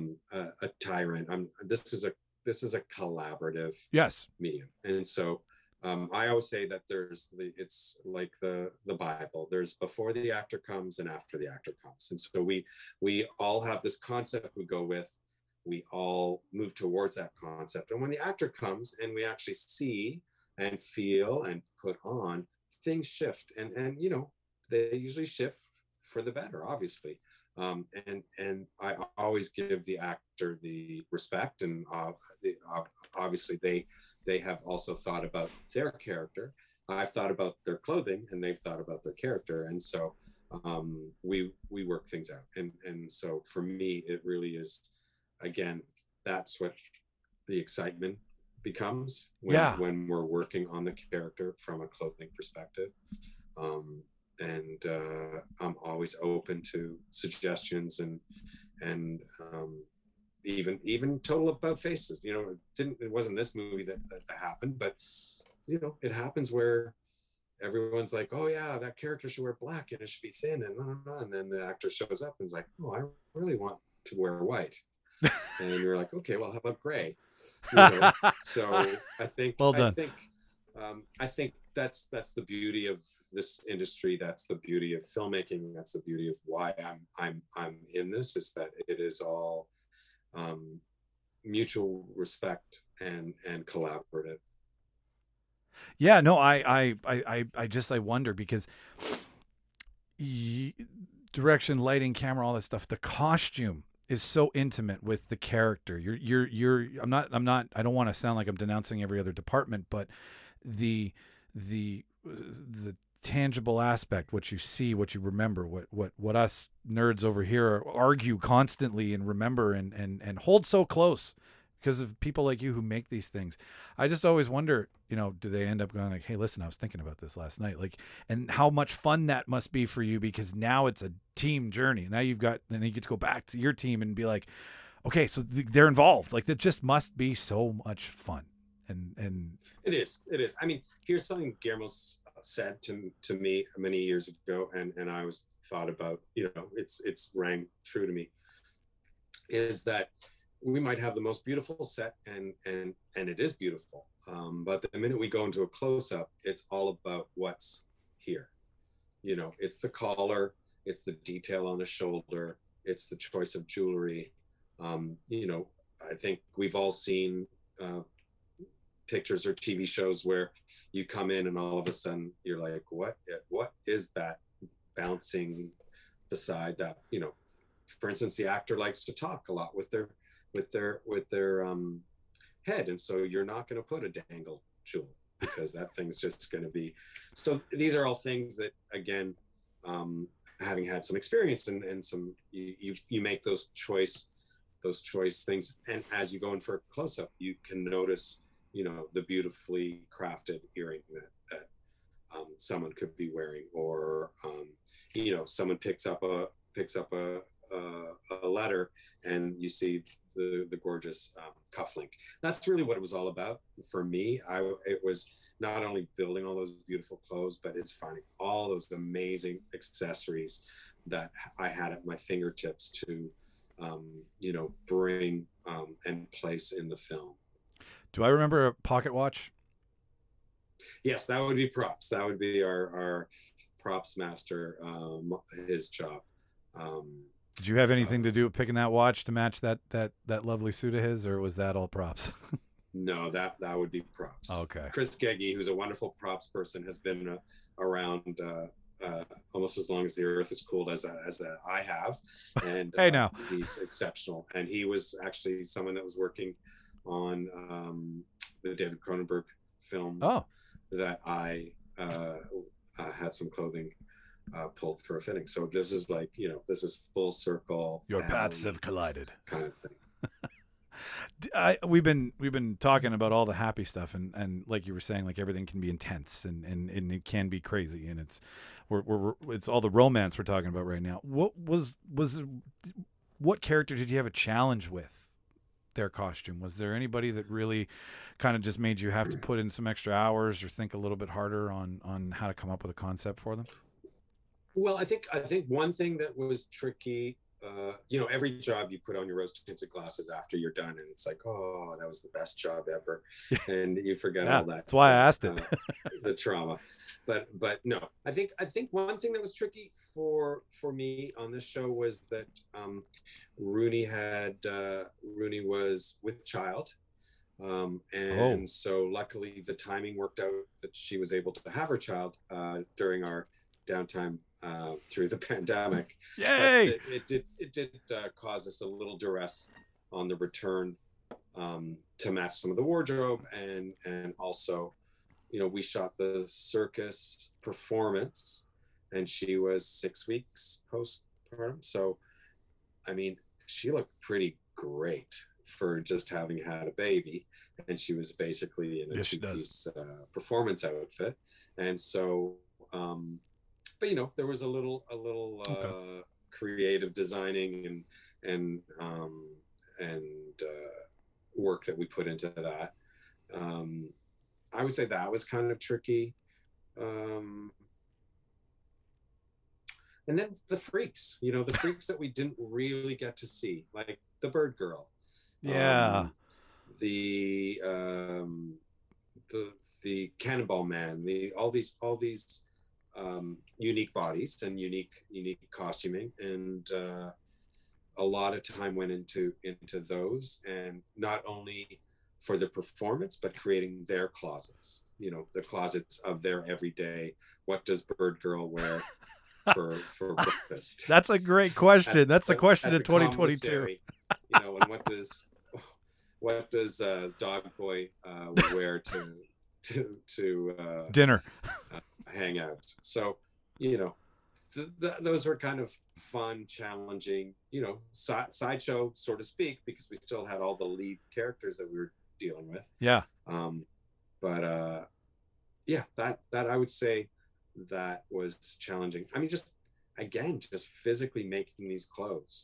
a tyrant. This is a collaborative yes medium, and so I always say that it's like the Bible. There's before the actor comes and after the actor comes. And so we all have this concept we go with. We all move towards that concept. And when the actor comes and we actually see and feel and put on, things shift. And you know, they usually shift for the better, obviously. And I always give the actor the respect, and obviously they have also thought about their character. I've thought about their clothing, and they've thought about their character, and so we work things out. And so for me, it really is, again, that's what the excitement becomes when we're working on the character from a clothing perspective. And I'm always open to suggestions and even total about faces. You know, it wasn't this movie that happened, but you know, it happens where everyone's like, oh yeah, that character should wear black and it should be thin and and then the actor shows up and is like, oh, I really want to wear white. And you're like, okay, well, how about gray? You know? So I think well done. I think that's the beauty of this industry. That's the beauty of filmmaking. That's the beauty of why I'm in this, is that it is all mutual respect and collaborative. Yeah, no, I wonder, because direction, lighting, camera, all that stuff, the costume is so intimate with the character. I'm not I don't want to sound like I'm denouncing every other department, but the tangible aspect, what you see, what you remember, what us nerds over here argue constantly and remember and hold so close because of people like you who make these things. I just always wonder, you know, do they end up going like, hey, listen, I was thinking about this last night, like, and how much fun that must be for you, because now it's a team journey. Now you get to go back to your team and be like, okay, so they're involved. Like, that just must be so much fun. And it is. I mean, here's something Guillermo's said to me many years ago, and I always thought about, you know, it's rang true to me, is that we might have the most beautiful set, and it is beautiful, but the minute we go into a close-up, it's all about what's here. You know, it's the collar, it's the detail on the shoulder, it's the choice of jewelry. You know, I think we've all seen pictures or TV shows where you come in and all of a sudden you're like, what is that bouncing beside that? You know, for instance, the actor likes to talk a lot with their head, and so you're not going to put a dangle jewel because that thing's just going to be. So these are all things that, again, having had some experience and some, you make those choice things, and as you go in for a close-up, you can notice, you know, the beautifully crafted earring that someone could be wearing, or you know, someone picks up a letter and you see the gorgeous cufflink. That's really what it was all about for me. It was not only building all those beautiful clothes, but it's finding all those amazing accessories that I had at my fingertips to you know, bring and place in the film. Do I remember a pocket watch? Yes, that would be props. That would be our props master, his job. Did you have anything to do with picking that watch to match that lovely suit of his, or was that all props? No, that would be props. Okay. Chris Geggy, who's a wonderful props person, has been around almost as long as the earth is cooled as I have, and hey, now he's exceptional. And he was actually someone that was working on the David Cronenberg film that I had some clothing pulled for a fitting. So this is like, you know, this is full circle. Your paths have collided, kind of thing. We've been talking about all the happy stuff, and like you were saying, like, everything can be intense and it can be crazy, and it's all the romance we're talking about right now. What character did you have a challenge with their costume? Was there anybody that really kind of just made you have to put in some extra hours or think a little bit harder on how to come up with a concept for them? Well, I think one thing that was tricky every job you put on your rose-tinted glasses after you're done, and it's like, oh, that was the best job ever, and you forget all that. That's why I asked it. The trauma, but no, I think one thing that was tricky for me on this show was that Rooney was with child, and so luckily the timing worked out that she was able to have her child during our downtime through the pandemic. Yay! It did cause us a little duress on the return to match some of the wardrobe, and also, we shot the circus performance, and she was 6 weeks postpartum. So, I mean, she looked pretty great for just having had a baby, and she was basically in a two-piece performance outfit, and so. But there was a little creative designing and work that we put into that. I would say that was kind of tricky. And then the freaks, the freaks that we didn't really get to see, like the bird girl. Yeah. The cannonball man, all these unique bodies and unique costuming, and a lot of time went into those, and not only for the performance but creating their closets, the closets of their everyday. What does Bird Girl wear for breakfast? That's a great question. That's the question of 2022. And what does Dog Boy wear to dinner, hang out? So those were kind of fun, challenging, sideshow, so to speak, because we still had all the lead characters that we were dealing with. Yeah. That I would say that was challenging. I mean, just physically making these clothes,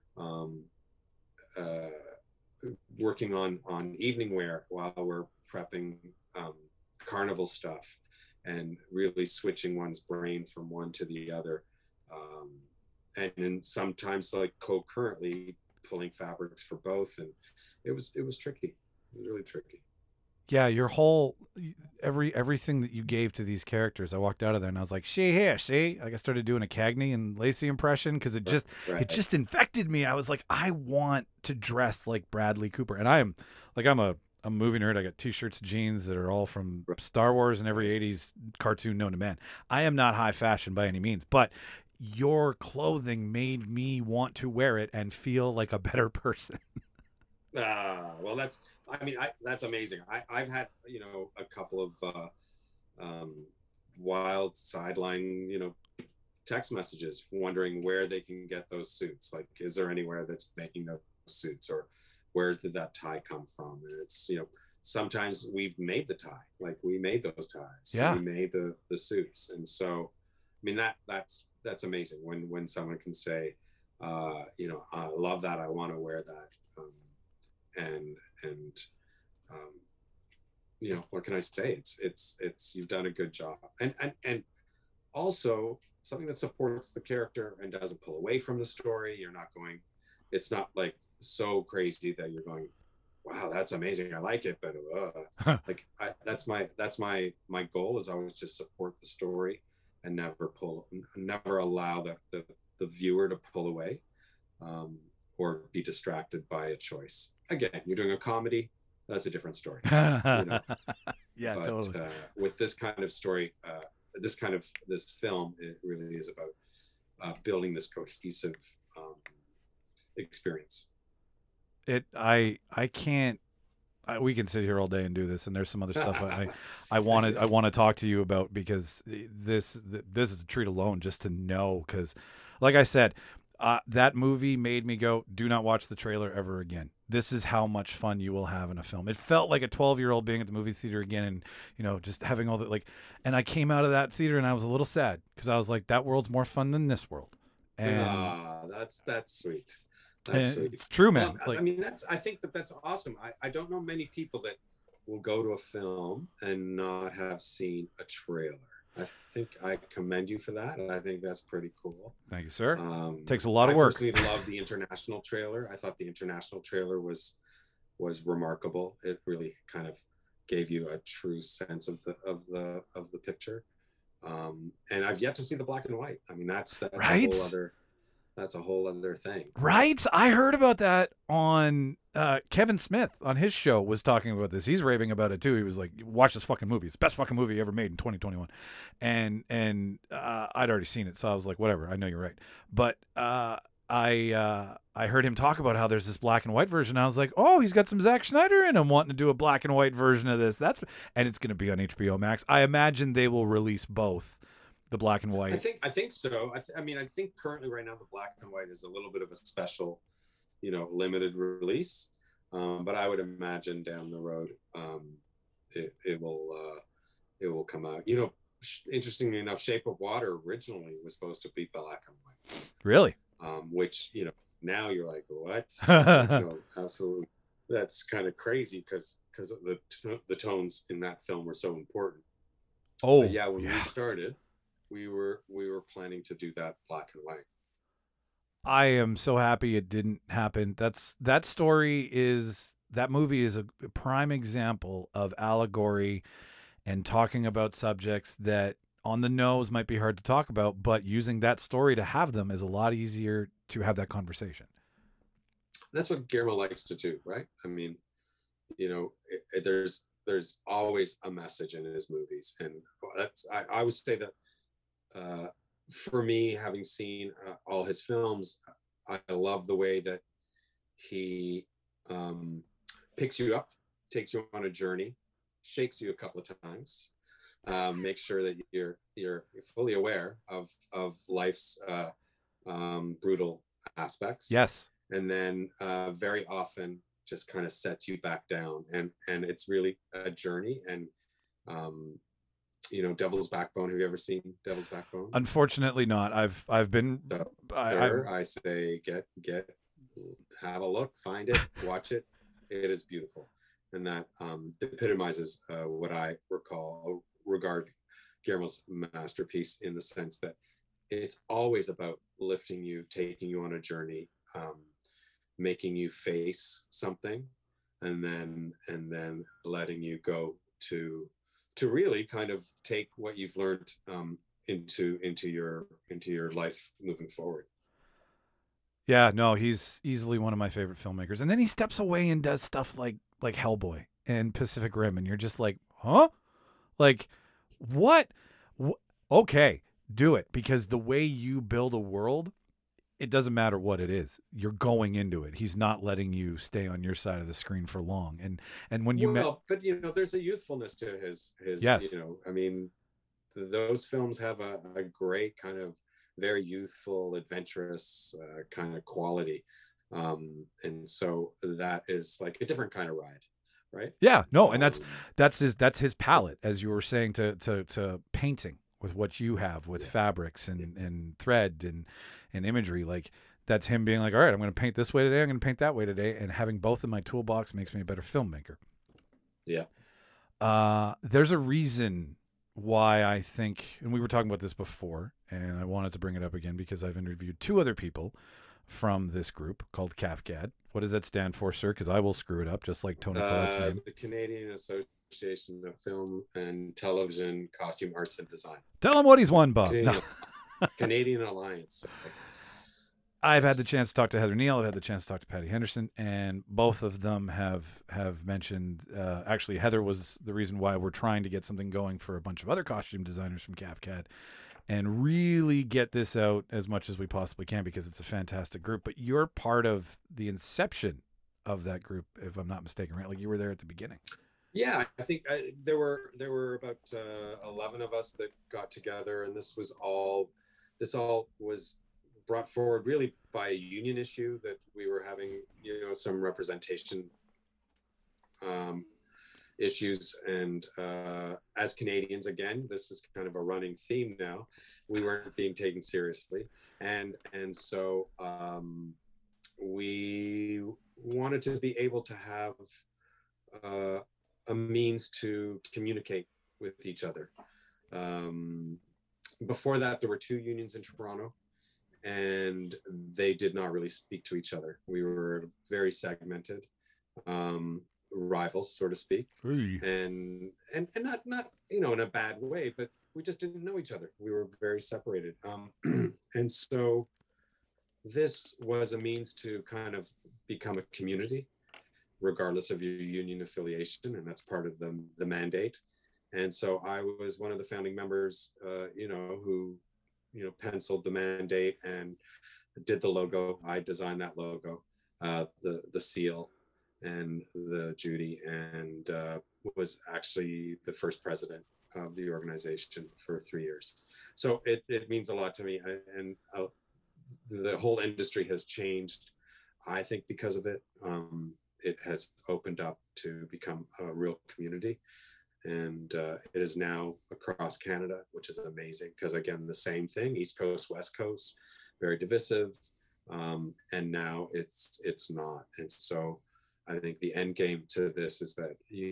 working on evening wear while we're prepping carnival stuff, and really switching one's brain from one to the other, and then sometimes like concurrently pulling fabrics for both, and it was tricky. It was really tricky. Yeah, your whole everything that you gave to these characters, I walked out of there and I was like, see. Like I started doing a Cagney and Lacey impression, because it just infected me. I was like, I want to dress like Bradley Cooper, and I'm a movie nerd. I got t-shirts, jeans that are all from Star Wars and every 80s cartoon known to man. I am not high fashion by any means, but your clothing made me want to wear it and feel like a better person. Well, that's amazing. I've had, a couple of wild sideline, text messages wondering where they can get those suits. Like, is there anywhere that's making those suits, or where did that tie come from? And it's, sometimes we've made the tie, like we made those ties. Yeah. We made the suits. And so, I mean, that's amazing when someone can say, I love that. I want to wear that. What can I say? It's you've done a good job. And also something that supports the character and doesn't pull away from the story. It's not like so crazy that you're going, wow, that's amazing, I like it, but that's my goal is always to support the story and never allow the viewer to pull away, or be distracted by a choice. Again, you're doing a comedy, that's a different story. Yeah, but, totally. With this kind of story, this film, it really is about building this cohesive experience. I can't. We can sit here all day and do this, and there's some other stuff I want to talk to you about, because this is a treat alone just to know, because like I said, that movie made me go, do not watch the trailer ever again. This is how much fun you will have in a film. It felt like a 12-year-old being at the movie theater again, and just having all that, and I came out of that theater and I was a little sad, because I was like, that world's more fun than this world. And that's sweet. It's true, man. Well, I think that's awesome. I don't know many people that will go to a film and not have seen a trailer. I think I commend you for that. I think that's pretty cool. Thank you, sir. Takes a lot of work. I personally love the international trailer. I thought the international trailer was remarkable. It really kind of gave you a true sense of the picture. And I've yet to see the black and white. I mean, that's right? That's a whole other thing. Right? I heard about that on Kevin Smith on his show was talking about this. He's raving about it too. He was like, watch this fucking movie. It's the best fucking movie ever made in 2021. And I'd already seen it, so I was like, whatever, I know you're right. But I heard him talk about how there's this black and white version. I was like, oh, he's got some Zack Snyder in him wanting to do a black and white version of this. And it's going to be on HBO Max. I imagine they will release both. The black and white. I think so. I mean, I think currently right now the black and white is a little bit of a special, limited release. But I would imagine down the road, it will come out. Interestingly enough, Shape of Water originally was supposed to be black and white. Really? Which now you're like, what? So absolutely, that's kind of crazy because the tones in that film were so important. Oh, but yeah. When we started. We were planning to do that black and white. I am so happy it didn't happen. That movie is a prime example of allegory and talking about subjects that on the nose might be hard to talk about, but using that story to have them is a lot easier to have that conversation. That's what Guillermo likes to do, right? I mean, there's always a message in his movies, and I would say that. For me, having seen all his films, I love the way that he picks you up, takes you on a journey, shakes you a couple of times, makes sure that you're fully aware of life's brutal aspects. Yes, and then very often just kind of sets you back down, and it's really a journey. And Devil's Backbone. Have you ever seen Devil's Backbone? Unfortunately not. I've been. So, I say get have a look, find it, watch it. It is beautiful, and that epitomizes what I regard Guillermo's masterpiece in the sense that it's always about lifting you, taking you on a journey, making you face something, and then letting you go to really kind of take what you've learned into your life moving forward. Yeah, no, he's easily one of my favorite filmmakers. And then he steps away and does stuff like Hellboy and Pacific Rim, and you're just like, huh? Like, what? Okay, do it, because the way you build a world, it doesn't matter what it is. You're going into it. He's not letting you stay on your side of the screen for long. And when you but there's a youthfulness to his. Yes. I mean, those films have a great kind of very youthful, adventurous kind of quality, and so that is like a different kind of ride, right? Yeah, no, and that's his palette, as you were saying, to painting with what you have with fabrics and thread and imagery. Like, that's him being like, all right, I'm going to paint this way today, I'm going to paint that way today, and having both in my toolbox makes me a better filmmaker. Yeah. There's a reason why I think, and we were talking about this before, and I wanted to bring it up again because I've interviewed two other people from this group called CAFCAD. What does that stand for, sir? Because I will screw it up just like Tony Collette's name. The Canadian Association of Film and Television Costume Arts and Design. Tell him what he's won, Bob. Canadian Alliance. I've had the chance to talk to Heather Neal. I've had the chance to talk to Patty Henderson, and both of them have mentioned. Actually, Heather was the reason why we're trying to get something going for a bunch of other costume designers from CAFCAD, and really get this out as much as we possibly can, because it's a fantastic group. But you're part of the inception of that group, if I'm not mistaken, right? Like, you were there at the beginning. Yeah, I think there were about 11 of us that got together, and this all was brought forward really by a union issue that we were having, some representation issues. And as Canadians, again, this is kind of a running theme now, we weren't being taken seriously. And so we wanted to be able to have a means to communicate with each other. Before that, there were 2 unions in Toronto, and they did not really speak to each other. We were very segmented, rivals, so to speak, and not in a bad way, but we just didn't know each other. We were very separated, and so this was a means to kind of become a community, regardless of your union affiliation, and that's part of the mandate. And so I was one of the founding members, who, penciled the mandate and did the logo. I designed that logo, the seal and the Judy, and was actually the first president of the organization for 3 years. So it means a lot to me. And the whole industry has changed, I think, because of it. It has opened up to become a real community. And it is now across Canada, which is amazing, because again, the same thing, East Coast, West Coast, very divisive, and now it's not. And so I think the end game to this is that a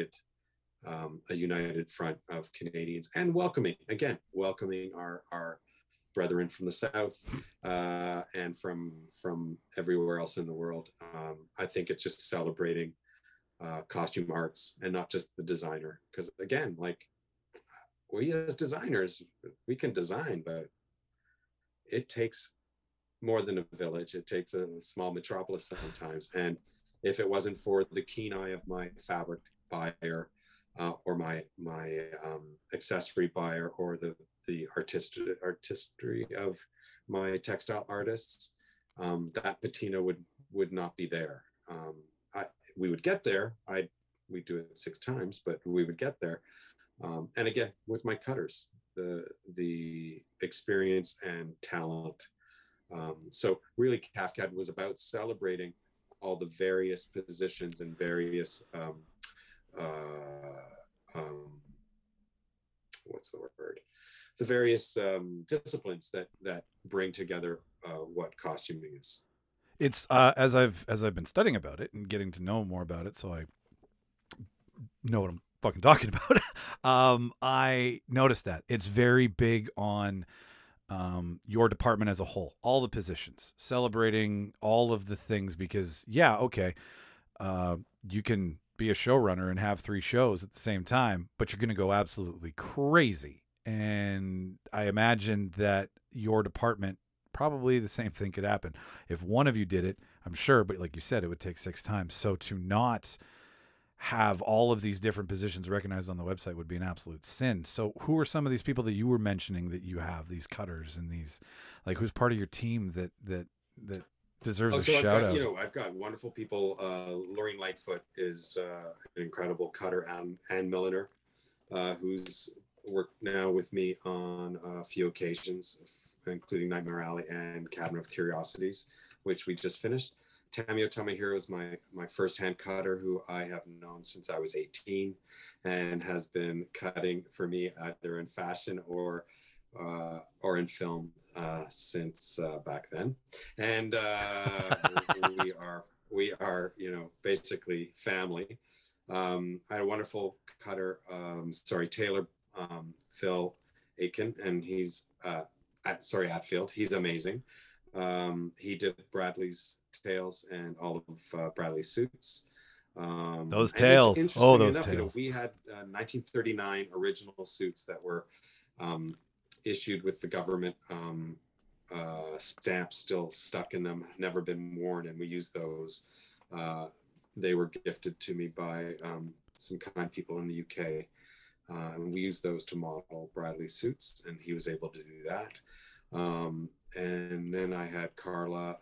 united front of Canadians, and welcoming our brethren from the South, and from everywhere else in the world. I think it's just celebrating costume arts, and not just the designer, because again, like, we as designers, we can design, but it takes more than a village. It takes a small metropolis sometimes. And if it wasn't for the keen eye of my fabric buyer, or my accessory buyer, or the artistry of my textile artists, that patina would not be there. We would get there. We'd do it 6 times, but we would get there. And again, with my cutters, the experience and talent. So really, CAFCAD was about celebrating all the various positions and various what's the word? The various disciplines that bring together what costuming is. It's as I've been studying about it and getting to know more about it, so I know what I'm fucking talking about. I noticed that it's very big on your department as a whole, all the positions, celebrating all of the things, because you can be a showrunner and have 3 shows at the same time, but you're going to go absolutely crazy. And I imagine that your department, probably the same thing could happen. If one of you did it, I'm sure, but like you said, it would take 6 times. So to not have all of these different positions recognized on the website would be an absolute sin. So who are some of these people that you were mentioning that you have, these cutters and these, like, who's part of your team that deserves a shout out? I've got wonderful people. Lorraine Lightfoot is an incredible cutter and milliner, who's worked now with me on a few occasions, including Nightmare Alley and Cabinet of Curiosities, which we just finished. Tamio Tomohiro is my first-hand cutter, who I have known since I was 18 and has been cutting for me either in fashion or in film since back then. And we are basically family. I had a wonderful cutter, tailor, Phil Aiken, and he's Atfield. He's amazing. He did Bradley's tails and all of Bradley's suits. Those tails. Those enough, tails. We had 1939 original suits that were issued with the government stamps still stuck in them, never been worn, and we used those. They were gifted to me by some kind people in the UK. And we used those to model Bradley's suits, and he was able to do that. And then I had Carla.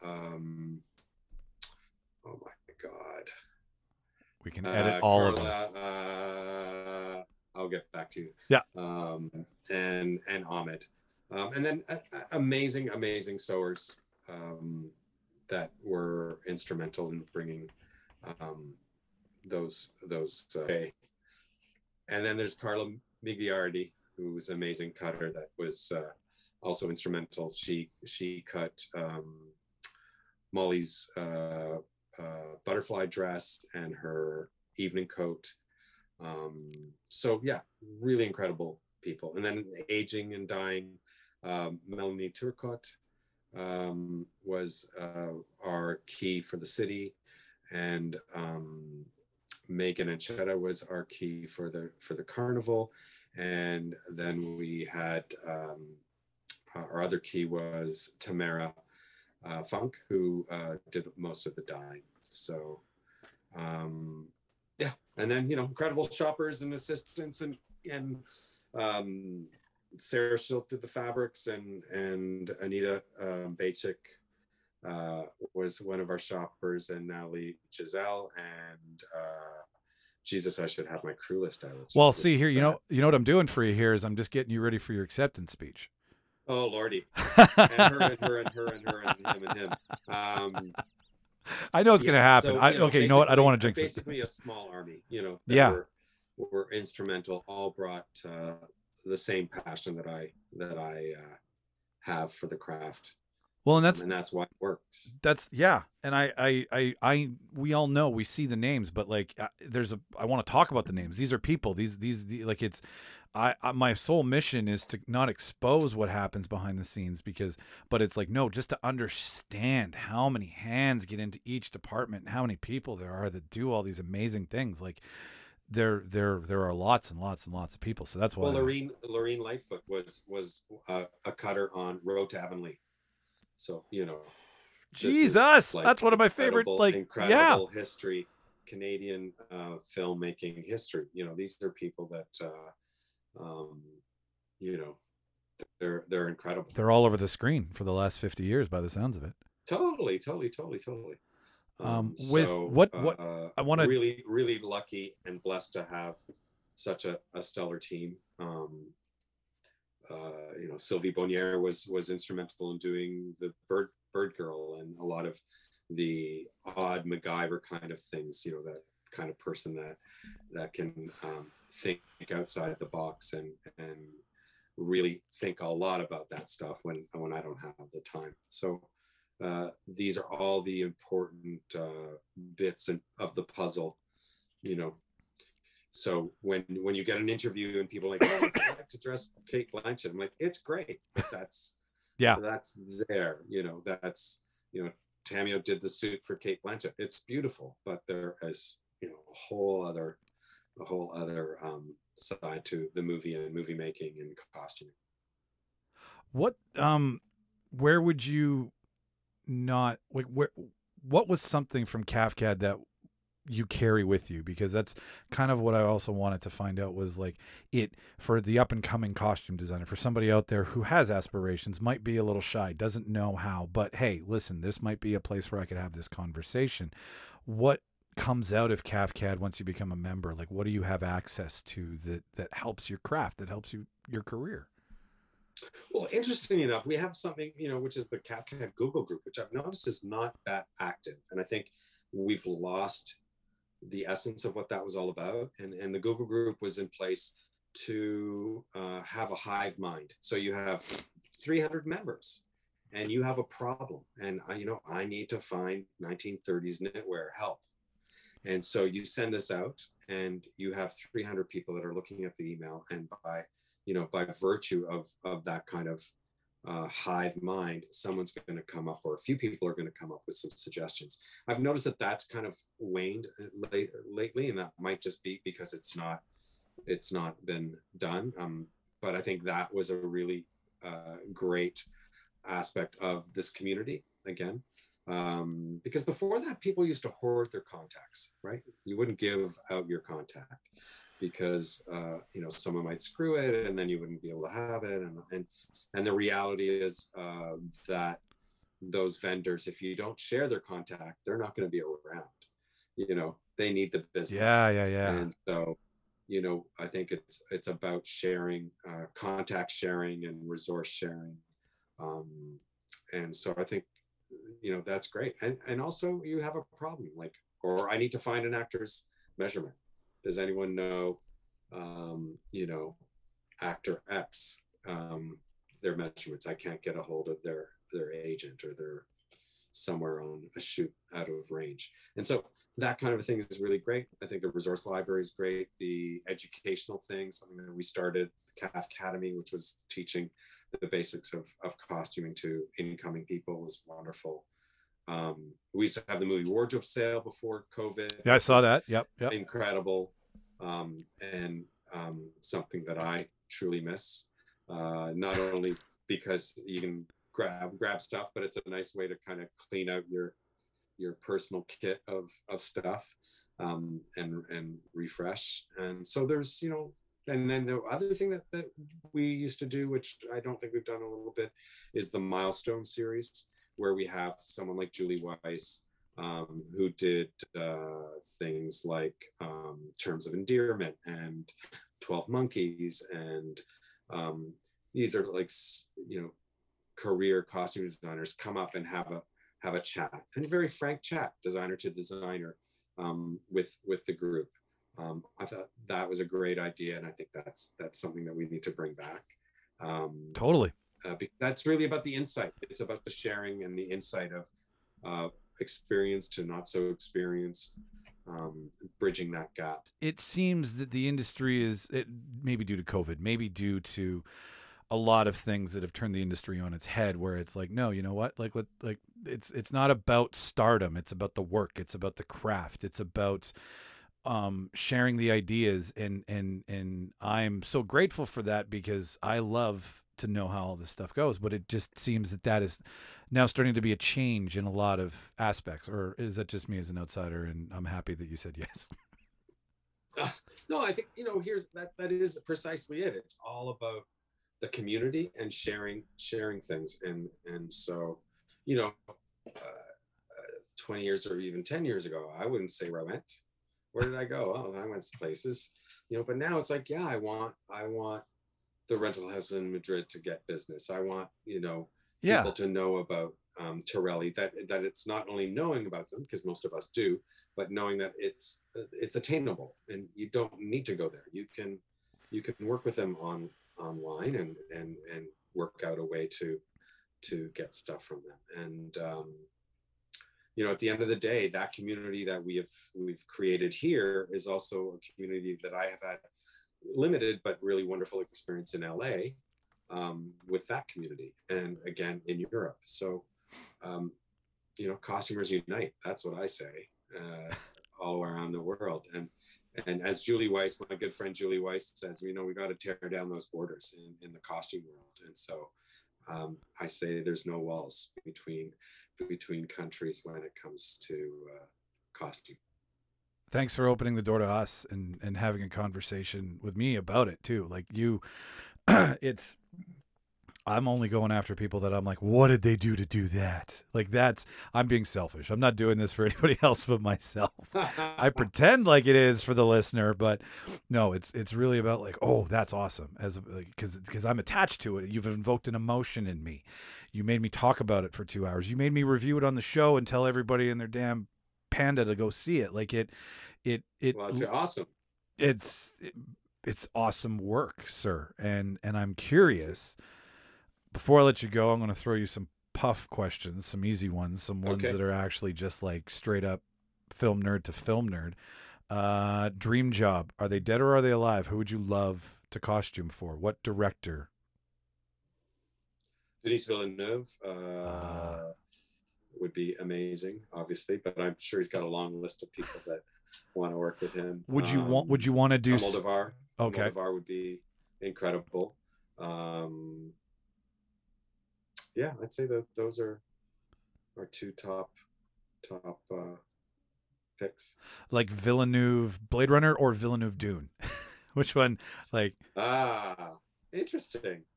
Oh my God. We can edit all Carla, of this. I'll get back to you. Yeah. And Ahmed. And then amazing sewers that were instrumental in bringing those. And then there's Carla Migliardi, who was an amazing cutter that was also instrumental. She cut Molly's butterfly dress and her evening coat. So yeah, really incredible people. And then aging and dying, Melanie Turcotte was our key for the city, and Megan Anchetta was our key for the carnival. And then we had our other key was Tamara Funk, who did most of the dying. So yeah, and then incredible shoppers and assistants, and Sarah Schilk did the fabrics, and Anita Bachik was one of our shoppers, and Natalie Giselle, and Jesus, I should have my crew list out. Well, see here, you know what I'm doing for you here is I'm just getting you ready for your acceptance speech. Oh Lordy, and her and her and her and her and him. I know it's going to happen. So, okay, you know what? I don't want to jinx it. Basically, a small army, that Yeah. were instrumental. All brought the same passion that I have for the craft. Well, and that's why it works. And we all know, we see the names, but like, I want to talk about the names. These are people. These like, it's, my sole mission is to not expose what happens behind the scenes, but it's like, no, just to understand how many hands get into each department and how many people there are that do all these amazing things. Like, there are lots and lots and lots of people. So that's why. Well, Lorene Lightfoot was a cutter on Road to Avonlea. So, Jesus, that's one of my favorite, incredible history, Canadian filmmaking history. These are people that, they're incredible. They're all over the screen for the last 50 years by the sounds of it. Totally. With what I want to really, really lucky and blessed to have such a stellar team. Sylvie Bonnier was instrumental in doing the Bird Girl and a lot of the odd MacGyver kind of things. That kind of person that can think outside the box and really think a lot about that stuff when I don't have the time. So these are all the important bits of the puzzle, So when you get an interview and people are like, oh, it's like to dress Kate Blanchett, I'm like, it's great, but that's there. That's Tamio did the suit for Kate Blanchett. It's beautiful, but there is a whole other side to the movie and movie making and costuming. What where would you not like what was something from CAFCAD that you carry with you? Because that's kind of what I also wanted to find out, was like, it for the up and coming costume designer, for somebody out there who has aspirations, might be a little shy, doesn't know how, but hey, listen, this might be a place where I could have this conversation. What comes out of CAFCAD once you become a member? Like, what do you have access to that helps your craft, that helps your career? Well, interesting enough, we have something, which is the CAFCAD Google group, which I've noticed is not that active. And I think we've lost the essence of what that was all about. And the Google group was in place to have a hive mind. So you have 300 members and you have a problem. And, I need to find 1930s knitwear help. And so you send this out and you have 300 people that are looking at the email, and by virtue of that kind of hive mind, someone's going to come up, or a few people are going to come up with some suggestions. I've noticed that that's kind of waned lately, and that might just be because it's not been done. But I think that was a really great aspect of this community again. Because before that, people used to hoard their contacts, right? You wouldn't give out your contact because someone might screw it and then you wouldn't be able to have it. And the reality is that those vendors, if you don't share their contact, they're not going to be around. They need the business. Yeah. And so, I think it's about sharing, contact sharing and resource sharing. And so I think, that's great. And also you have a problem, or I need to find an actor's measurement. Does anyone know, actor X, their measurements? I can't get a hold of their agent or somewhere on a shoot out of range. And so that kind of a thing is really great. I think the resource library is great. The educational thing, something that we started, the CAF Academy, which was teaching the basics of costuming to incoming people, was wonderful. We used to have the movie wardrobe sale before COVID. Yeah, I saw that. Yep. Incredible. And something that I truly miss. Not only because you can grab stuff, but it's a nice way to kind of clean out your personal kit of stuff, and refresh. And so there's, and then the other thing that we used to do, which I don't think we've done a little bit, is the Milestone series, where we have someone like Julie Weiss, who did things like Terms of Endearment and 12 Monkeys, and these are like, career costume designers come up and have a chat, and a very frank chat, designer to designer, with the group. I thought that was a great idea, and I think that's something that we need to bring back. Totally. That's really about the insight. It's about the sharing and the insight of experienced to not so experienced, bridging that gap. It seems that the industry is, maybe due to COVID, maybe due to a lot of things that have turned the industry on its head, where it's like, no, you know what? Like it's not about stardom. It's about the work. It's about the craft. It's about sharing the ideas. And I'm so grateful for that, because I love to know how all this stuff goes. But it just seems that is now starting to be a change in a lot of aspects. Or is that just me as an outsider? And I'm happy that you said yes. No, I think, that is precisely it. It's all about the community and sharing things. And so, 20 years or even 10 years ago, I wouldn't say where I went. Where did I go? Oh, I went to places, but now it's like, yeah, I want the rental house in Madrid to get business. I want, people to know about Torelli, that it's not only knowing about them, because most of us do, but knowing that it's attainable, and you don't need to go there. You can work with them online and work out a way to get stuff from them. And at the end of the day, that community that we've created here is also a community that I have had limited but really wonderful experience in LA, with that community, and again in Europe. So costumers unite. That's what I say, all around the world. And as Julie Weiss, my good friend Julie Weiss, says, we got to tear down those borders in the costume world. And so I say there's no walls between countries when it comes to costume. Thanks for opening the door to us and having a conversation with me about it too. Like I'm only going after people that I'm like, what did they do to do that? Like I'm being selfish. I'm not doing this for anybody else but myself. I pretend like it is for the listener, but no, it's really about like, oh, that's awesome. Because I'm attached to it. You've invoked an emotion in me. You made me talk about it for 2 hours. You made me review it on the show and tell everybody in their damn Panda to go see it. Like it. Well, it's awesome. It's awesome work, sir. And I'm curious. Before I let you go, I'm going to throw you some puff questions, some easy ones, some ones that are actually just like straight up film nerd to film nerd. Dream job. Are they dead or are they alive? Who would you love to costume for? What director? Denis Villeneuve would be amazing, obviously, but I'm sure he's got a long list of people that want to work with him. Would you want to do Almodovar? Okay. Almodovar would be incredible. Yeah, I'd say that those are our two top picks. Like Villeneuve Blade Runner or Villeneuve Dune? Which one? Like interesting.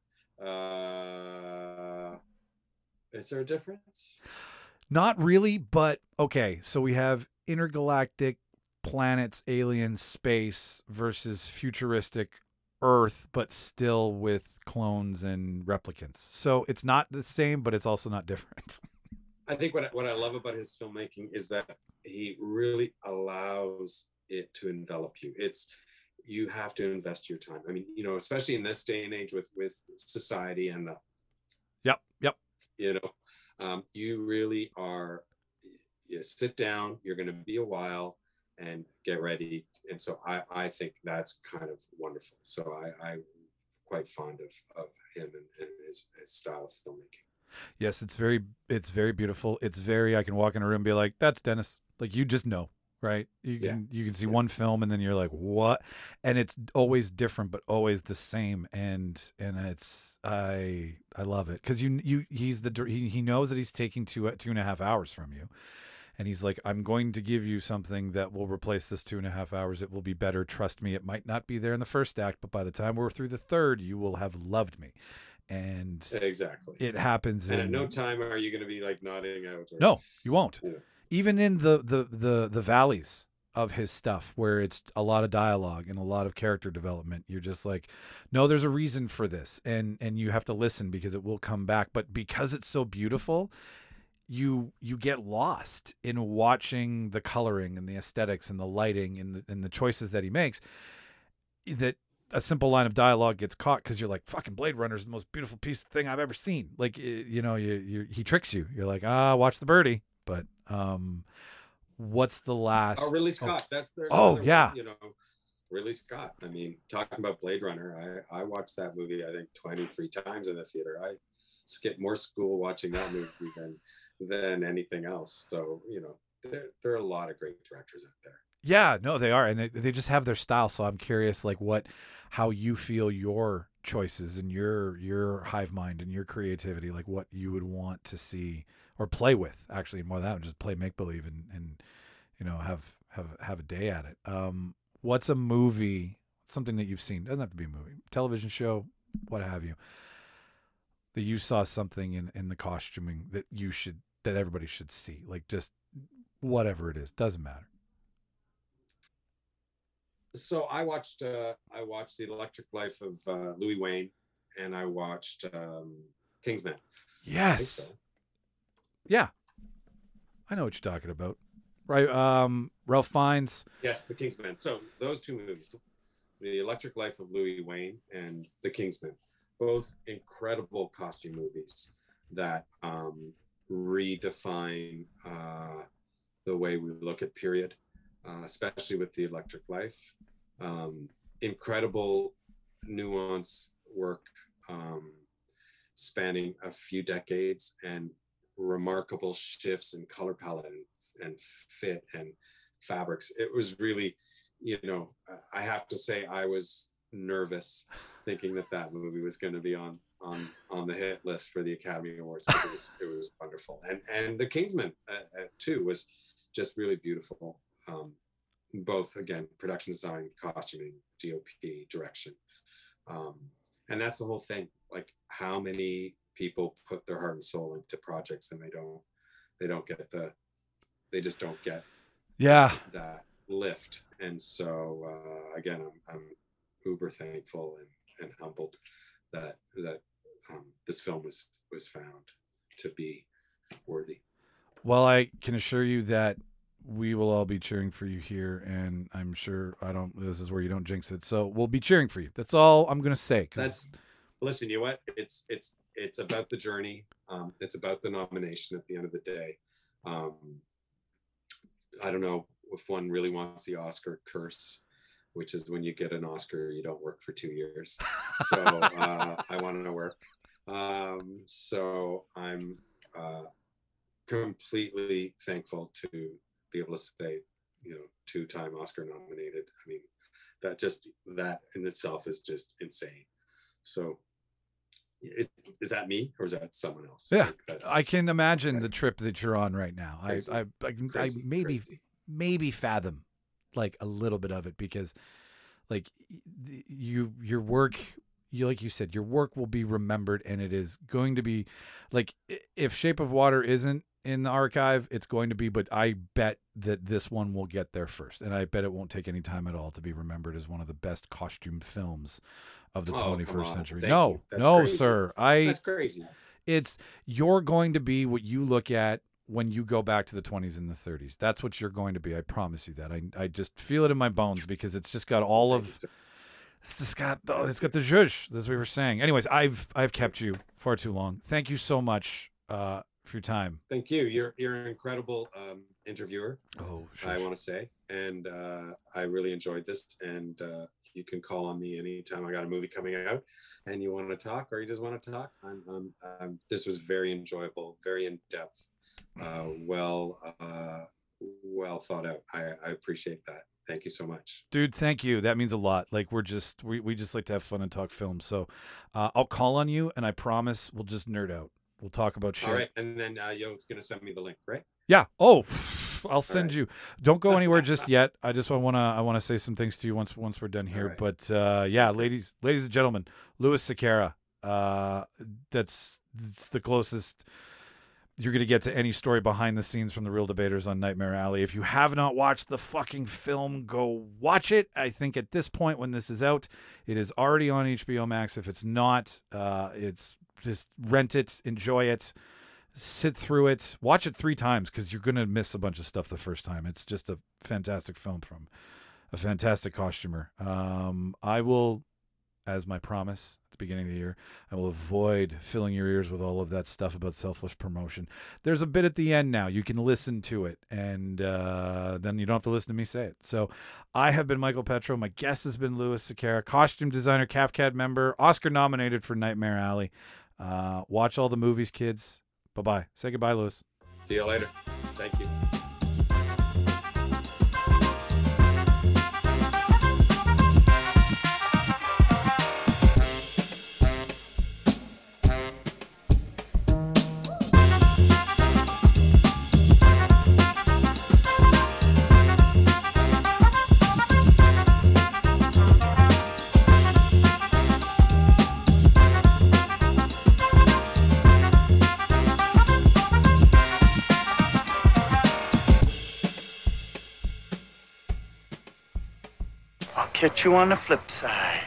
Is there a difference? Not really, but okay. So we have intergalactic planets, aliens, space versus futuristic Earth, but still with clones and replicants. So it's not the same, but it's also not different. I think what I love about his filmmaking is that he really allows it to envelop you. You have to invest your time. I mean, especially in this day and age with society and Yep. You really are. You sit down. You're going to be a while, and get ready. And so I think that's kind of wonderful. So I'm quite fond of him and his style of filmmaking. Yes, it's very beautiful. It's very, I can walk in a room and be like, that's Dennis. Like, you just know, right? You can see one film and then you're like, what? And it's always different, but always the same. And it's, I love it. Cause he knows that he's taking 2.5 hours from you. And he's like, I'm going to give you something that will replace this 2.5 hours. It will be better. Trust me. It might not be there in the first act, but by the time we're through the third, you will have loved me. And exactly, it happens. And at no time are you going to be like nodding out. No, you won't. Yeah. Even in the valleys of his stuff, where it's a lot of dialogue and a lot of character development, you're just like, no, there's a reason for this, and you have to listen because it will come back. But because it's so beautiful, you get lost in watching the coloring and the aesthetics and the lighting and the choices that he makes. That a simple line of dialogue gets caught because you're like, fucking Blade Runner is the most beautiful piece of thing I've ever seen. Like, he tricks you. You're like, watch the birdie. But what's the last? Oh, Ridley Scott. Yeah. One, Ridley Scott. I mean, talking about Blade Runner, I watched that movie, I think 23 times in the theater. I skipped more school watching that movie than anything else. So, there are a lot of great directors out there. Yeah, no, they are. And they just have their style. So I'm curious, like, how you feel your choices and your hive mind and your creativity, like what you would want to see or play with, actually, more than that, just play make-believe and have a day at it. What's a movie, something that you've seen, doesn't have to be a movie, television show, what have you, that you saw something in the costuming that everybody should see, like just whatever it is, doesn't matter. So I watched The Electric Life of Louis Wayne, and I watched Kingsman. Yes. So. Yeah. I know what you're talking about. Right. Ralph Fiennes. Yes, The Kingsman. So those two movies, The Electric Life of Louis Wayne and The Kingsman, both incredible costume movies that redefine the way we look at period. Especially with The Electric Life. Incredible nuance work spanning a few decades, and remarkable shifts in color palette and fit and fabrics. It was really, I have to say I was nervous thinking that movie was going to be on the hit list for the Academy Awards. It was wonderful. And The Kingsman too was just really beautiful. Both, again, production design, costuming, DOP, direction. And that's the whole thing. Like, how many people put their heart and soul into projects and they just don't get that lift. And so, again, I'm uber thankful and humbled that this film was found to be worthy. Well, I can assure you that we will all be cheering for you here, and I'm sure this is where you don't jinx it. So we'll be cheering for you. That's all I'm going to say. Listen, you know what? It's about the journey. It's about the nomination at the end of the day. I don't know if one really wants the Oscar curse, which is when you get an Oscar, you don't work for 2 years. So I want to work. So I'm completely thankful to be able to say, 2-time Oscar nominated. I mean, that in itself is just insane. So is that me or is that someone else? Yeah, I can imagine the trip that you're on right now. Crazy. I maybe fathom like a little bit of it, because like your work, like you said, your work will be remembered, and it is going to be like, if Shape of Water isn't in the archive, it's going to be, but I bet that this one will get there first, and I bet it won't take any time at all to be remembered as one of the best costume films of the 21st century. No, crazy. Sir. That's crazy. You're going to be what you look at when you go back to the 20s and the 30s. That's what you're going to be. I promise you that. I just feel it in my bones, because it's just got all of, it's got the zhuzh, as we were saying. Anyways, I've kept you far too long. Thank you so much. for your time. Thank you. You're an incredible interviewer. Oh, I want to say, and I really enjoyed this. And you can call on me anytime I got a movie coming out, and you want to talk, or you just want to talk. This was very enjoyable, very in depth, well thought out. I appreciate that. Thank you so much, dude. Thank you. That means a lot. Like we just like to have fun and talk film. So I'll call on you, and I promise we'll just nerd out. We'll talk about shit. All right, and then you're gonna send me the link, right? Yeah. Oh, I'll send you. Don't go anywhere just yet. I just want to say some things to you once we're done here. Right. But yeah, ladies and gentlemen, Louis Sequeira. That's the closest you're going to get to any story behind the scenes from The Real Debaters on Nightmare Alley. If you have not watched the fucking film, go watch it. I think at this point when this is out, it is already on HBO Max. If it's not, it's just rent it, enjoy it, sit through it, watch it 3 times because you're going to miss a bunch of stuff the first time. It's just a fantastic film from a fantastic costumer. I will, as my promise, beginning of the year, I will avoid filling your ears with all of that stuff about selfless promotion. There's a bit at the end now. You can listen to it, and then you don't have to listen to me say it. So I have been Michael Petro. My guest has been Louis Sequeira, costume designer, CAFCAD member, Oscar nominated for Nightmare Alley. Watch all the movies, kids. Bye-bye. Say goodbye, Louis. See you later. Thank you. Catch you on the flip side.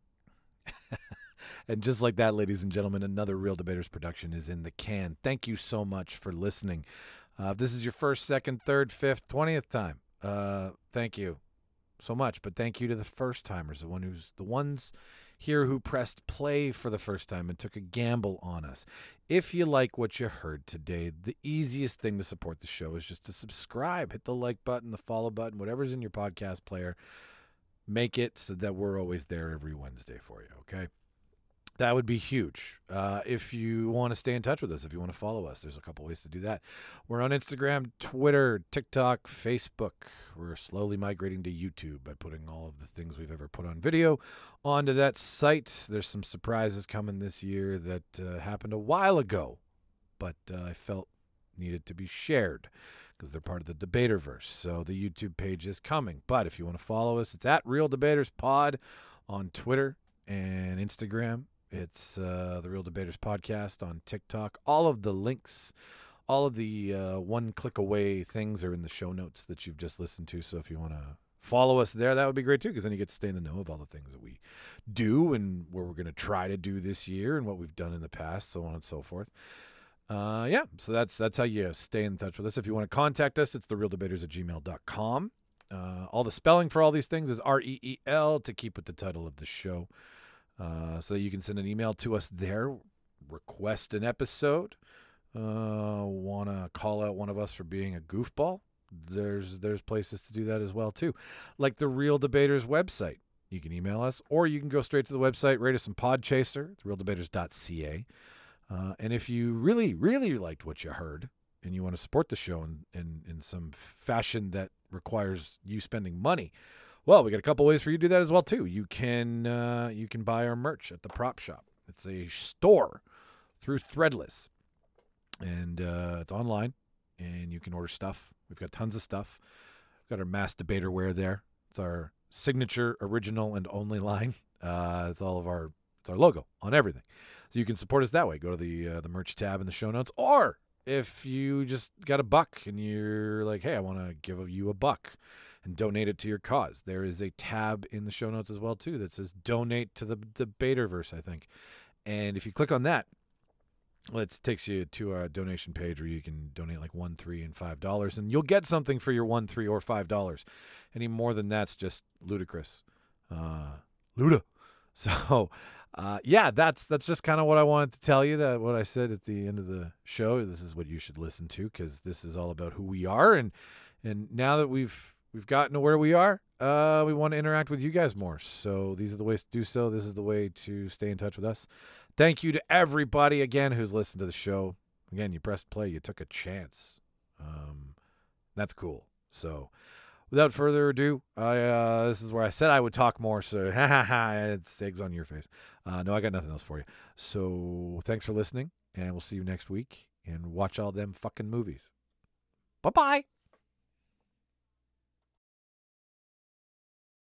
And just like that, ladies and gentlemen, another Real Debaters production is in the can. Thank you so much for listening. If this is your first, second, third, fifth, 20th time, thank you so much. But thank you to the first timers, the ones here who pressed play for the first time and took a gamble on us. If you like what you heard today, the easiest thing to support the show is just to subscribe. Hit the like button, the follow button, whatever's in your podcast player. Make it so that we're always there every Wednesday for you, okay? That would be huge. If you want to stay in touch with us, if you want to follow us, there's a couple ways to do that. We're on Instagram, Twitter, TikTok, Facebook. We're slowly migrating to YouTube by putting all of the things we've ever put on video onto that site. There's some surprises coming this year that happened a while ago, but I felt needed to be shared because they're part of the Debaterverse. So the YouTube page is coming. But if you want to follow us, it's at Real Debaters Pod on Twitter and Instagram. It's the Real Debaters Podcast on TikTok. All of the links, all of the one-click away things are in the show notes that you've just listened to. So if you want to follow us there, that would be great too, because then you get to stay in the know of all the things that we do and what we're going to try to do this year and what we've done in the past, so on and so forth. Yeah, so that's how you stay in touch with us. If you want to contact us, it's therealdebaters@gmail.com. All the spelling for all these things is REEL to keep with the title of the show. So you can send an email to us there, request an episode, want to call out one of us for being a goofball. There's places to do that as well too, like the Real Debaters website. You can email us, or you can go straight to the website, rate us on Podchaser, realdebaters.ca. And if you really, really liked what you heard and you want to support the show in some fashion that requires you spending money, well, we got a couple ways for you to do that as well too. You can buy our merch at the Prop Shop. It's a store through Threadless, and it's online, and you can order stuff. We've got tons of stuff. We've got our Mass Debater wear there. It's our signature, original, and only line. It's our logo on everything. So you can support us that way. Go to the merch tab in the show notes. Or if you just got $1 and you're like, hey, I want to give you $1 and donate it to your cause, there is a tab in the show notes as well too that says donate to the Debaterverse, I think. And if you click on that, it takes you to a donation page where you can donate like $1, $3, and $5, and you'll get something for your $1, $3, or $5. Any more than that's just ludicrous. Luda. So Yeah, that's just kind of what I wanted to tell you. That what I said at the end of the show. This is what you should listen to, because this is all about who we are, and now that we've gotten to where we are, we want to interact with you guys more. So these are the ways to do so. This is the way to stay in touch with us. Thank you to everybody again who's listened to the show. Again, you pressed play, you took a chance. That's cool. So without further ado, this is where I said I would talk more, so it's eggs on your face. No, I got nothing else for you. So thanks for listening, and we'll see you next week, and watch all them fucking movies. Bye-bye.